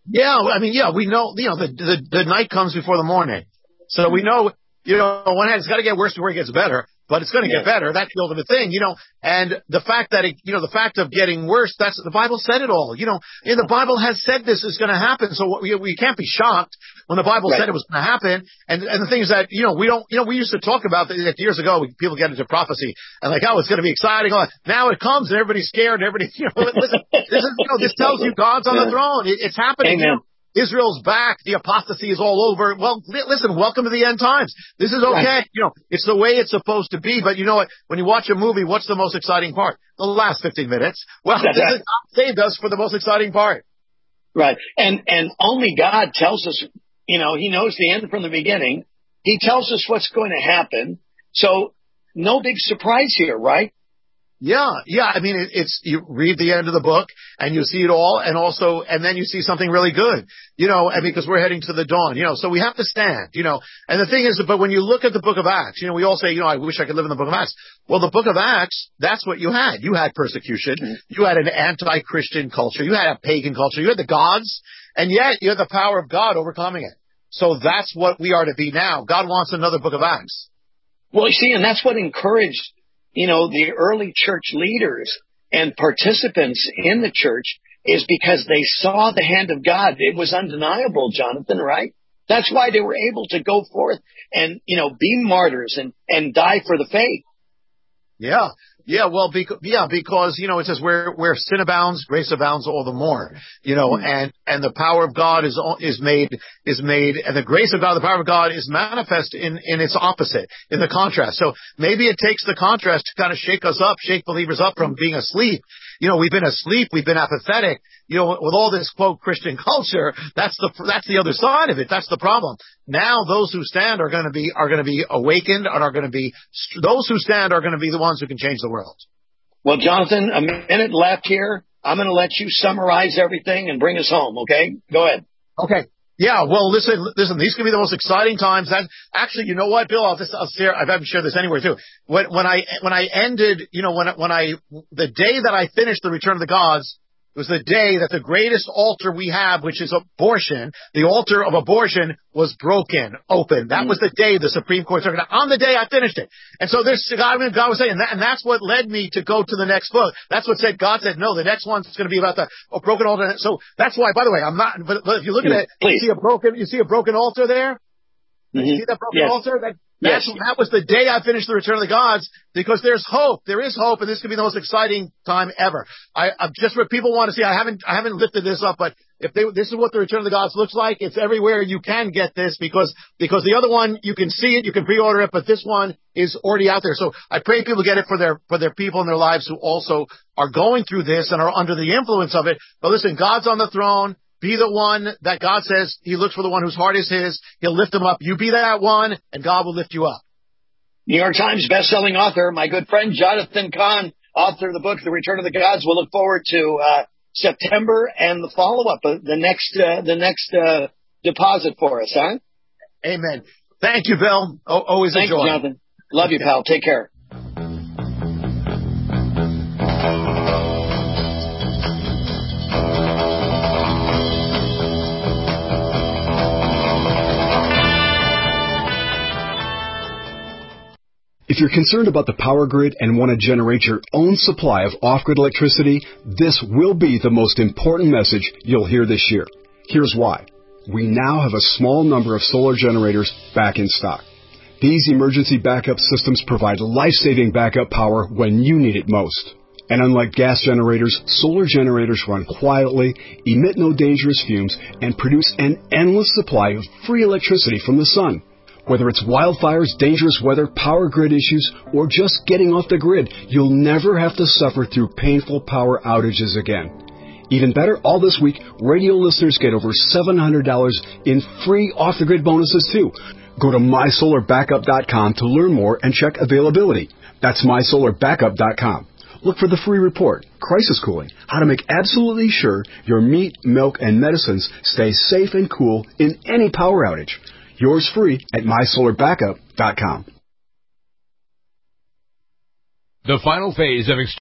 Yeah, I mean, yeah, we know, you know, the, the, the night comes before the morning. So we know, you know, on one hand, it's got to get worse before it gets better, but it's going to yeah. get better. That's the ultimate thing, you know, and the fact that it, you know, the fact of getting worse, that's, the Bible said it all, you know, and the Bible has said this is going to happen. So we, we can't be shocked when the Bible right. said it was going to happen. And, and the thing is that, you know, we don't, you know, we used to talk about that years ago, people get into prophecy and like, oh, it's going to be exciting. Now it comes and everybody's scared and everybody, you know, listen, this is, you know, this tells you God's on the throne. It, it's happening. You know? Israel's back. The apostasy is all over. Well, listen, welcome to the end times. This is okay. Right. You know, it's the way it's supposed to be. But you know what? When you watch a movie, what's the most exciting part? The last fifteen minutes. Well, this right. is God saved us for the most exciting part. Right. And, and only God tells us, you know, he knows the end from the beginning. He tells us what's going to happen. So no big surprise here, right? Yeah, yeah. I mean, it, it's, you read the end of the book and you see it all, and also, and then you see something really good, you know, and because we're heading to the dawn, you know, so we have to stand, you know, and the thing is, but when you look at the book of Acts, you know, we all say, you know, I wish I could live in the book of Acts. Well, the book of Acts, that's what you had. You had persecution. You had an anti-Christian culture. You had a pagan culture. You had the gods, and yet you had the power of God overcoming it. So that's what we are to be now. God wants another book of Acts. Well, you see, and that's what encouraged, you know, the early church leaders and participants in the church, is because they saw the hand of God. It was undeniable, Jonathan, right? That's why they were able to go forth and, you know, be martyrs and, and die for the faith. Yeah. Yeah, well, because, yeah, because, you know, it says where, where sin abounds, grace abounds all the more, you know, mm-hmm. and, and the power of God is, is made, is made, and the grace of God, the power of God is manifest in, in its opposite, in the contrast. So maybe it takes the contrast to kind of shake us up, shake believers up from being asleep. You know, we've been asleep, we've been apathetic, you know, with all this quote Christian culture. That's the, that's the other side of it. That's the problem. Now those who stand are going to be, are going to be awakened and are going to be, those who stand are going to be the ones who can change the world. Well, Jonathan, a minute left here. I'm going to let you summarize everything and bring us home. Okay, go ahead. Okay. Yeah. Well, listen, listen. These can be the most exciting times. That actually, you know what, Bill? I'll just, I'll share. I haven't shared this anywhere too. When, when I, when I ended, you know, when, when I, the day that I finished the Return of the Gods, it was the day that the greatest altar we have, which is abortion, the altar of abortion was broken open. That was the day the Supreme Court took it out. On the day I finished it. And so there's, God, God was saying, and, that, and that's what led me to go to the next book. That's what said, God said, no, the next one's going to be about the oh, broken altar. So that's why, by the way, I'm not, but, but if you look at it, you see a broken, you see a broken altar there? Mm-hmm. You see that broken yes. altar? That, That's, yes. That was the day I finished the Return of the Gods, because there's hope. There is hope, and this could be the most exciting time ever. I, I'm just what people want to see. I haven't, I haven't lifted this up, but if they, this is what the Return of the Gods looks like. It's everywhere. You can get this because, because the other one, you can see it, you can pre-order it, but this one is already out there. So I pray people get it for their, for their people in their lives who also are going through this and are under the influence of it. But listen, God's on the throne. Be the one that God says he looks for, the one whose heart is his. He'll lift him up. You be that one, and God will lift you up. New York Times bestselling author, my good friend Jonathan Cahn, author of the book, The Return of the Gods. We'll look forward to uh, September and the follow-up, uh, the next uh, the next uh, deposit for us, huh? Amen. Thank you, Bill. O- always Thank a joy. You, Jonathan. Love you, pal. Take care. If you're concerned about the power grid and want to generate your own supply of off-grid electricity, this will be the most important message you'll hear this year. Here's why. We now have a small number of solar generators back in stock. These emergency backup systems provide life-saving backup power when you need it most. And unlike gas generators, solar generators run quietly, emit no dangerous fumes, and produce an endless supply of free electricity from the sun. Whether it's wildfires, dangerous weather, power grid issues, or just getting off the grid, you'll never have to suffer through painful power outages again. Even better, all this week, radio listeners get over seven hundred dollars in free off-the-grid bonuses too. Go to my solar backup dot com to learn more and check availability. That's my solar backup dot com. Look for the free report, Crisis Cooling, how to make absolutely sure your meat, milk, and medicines stay safe and cool in any power outage. Yours free at my solar backup dot com. The final phase of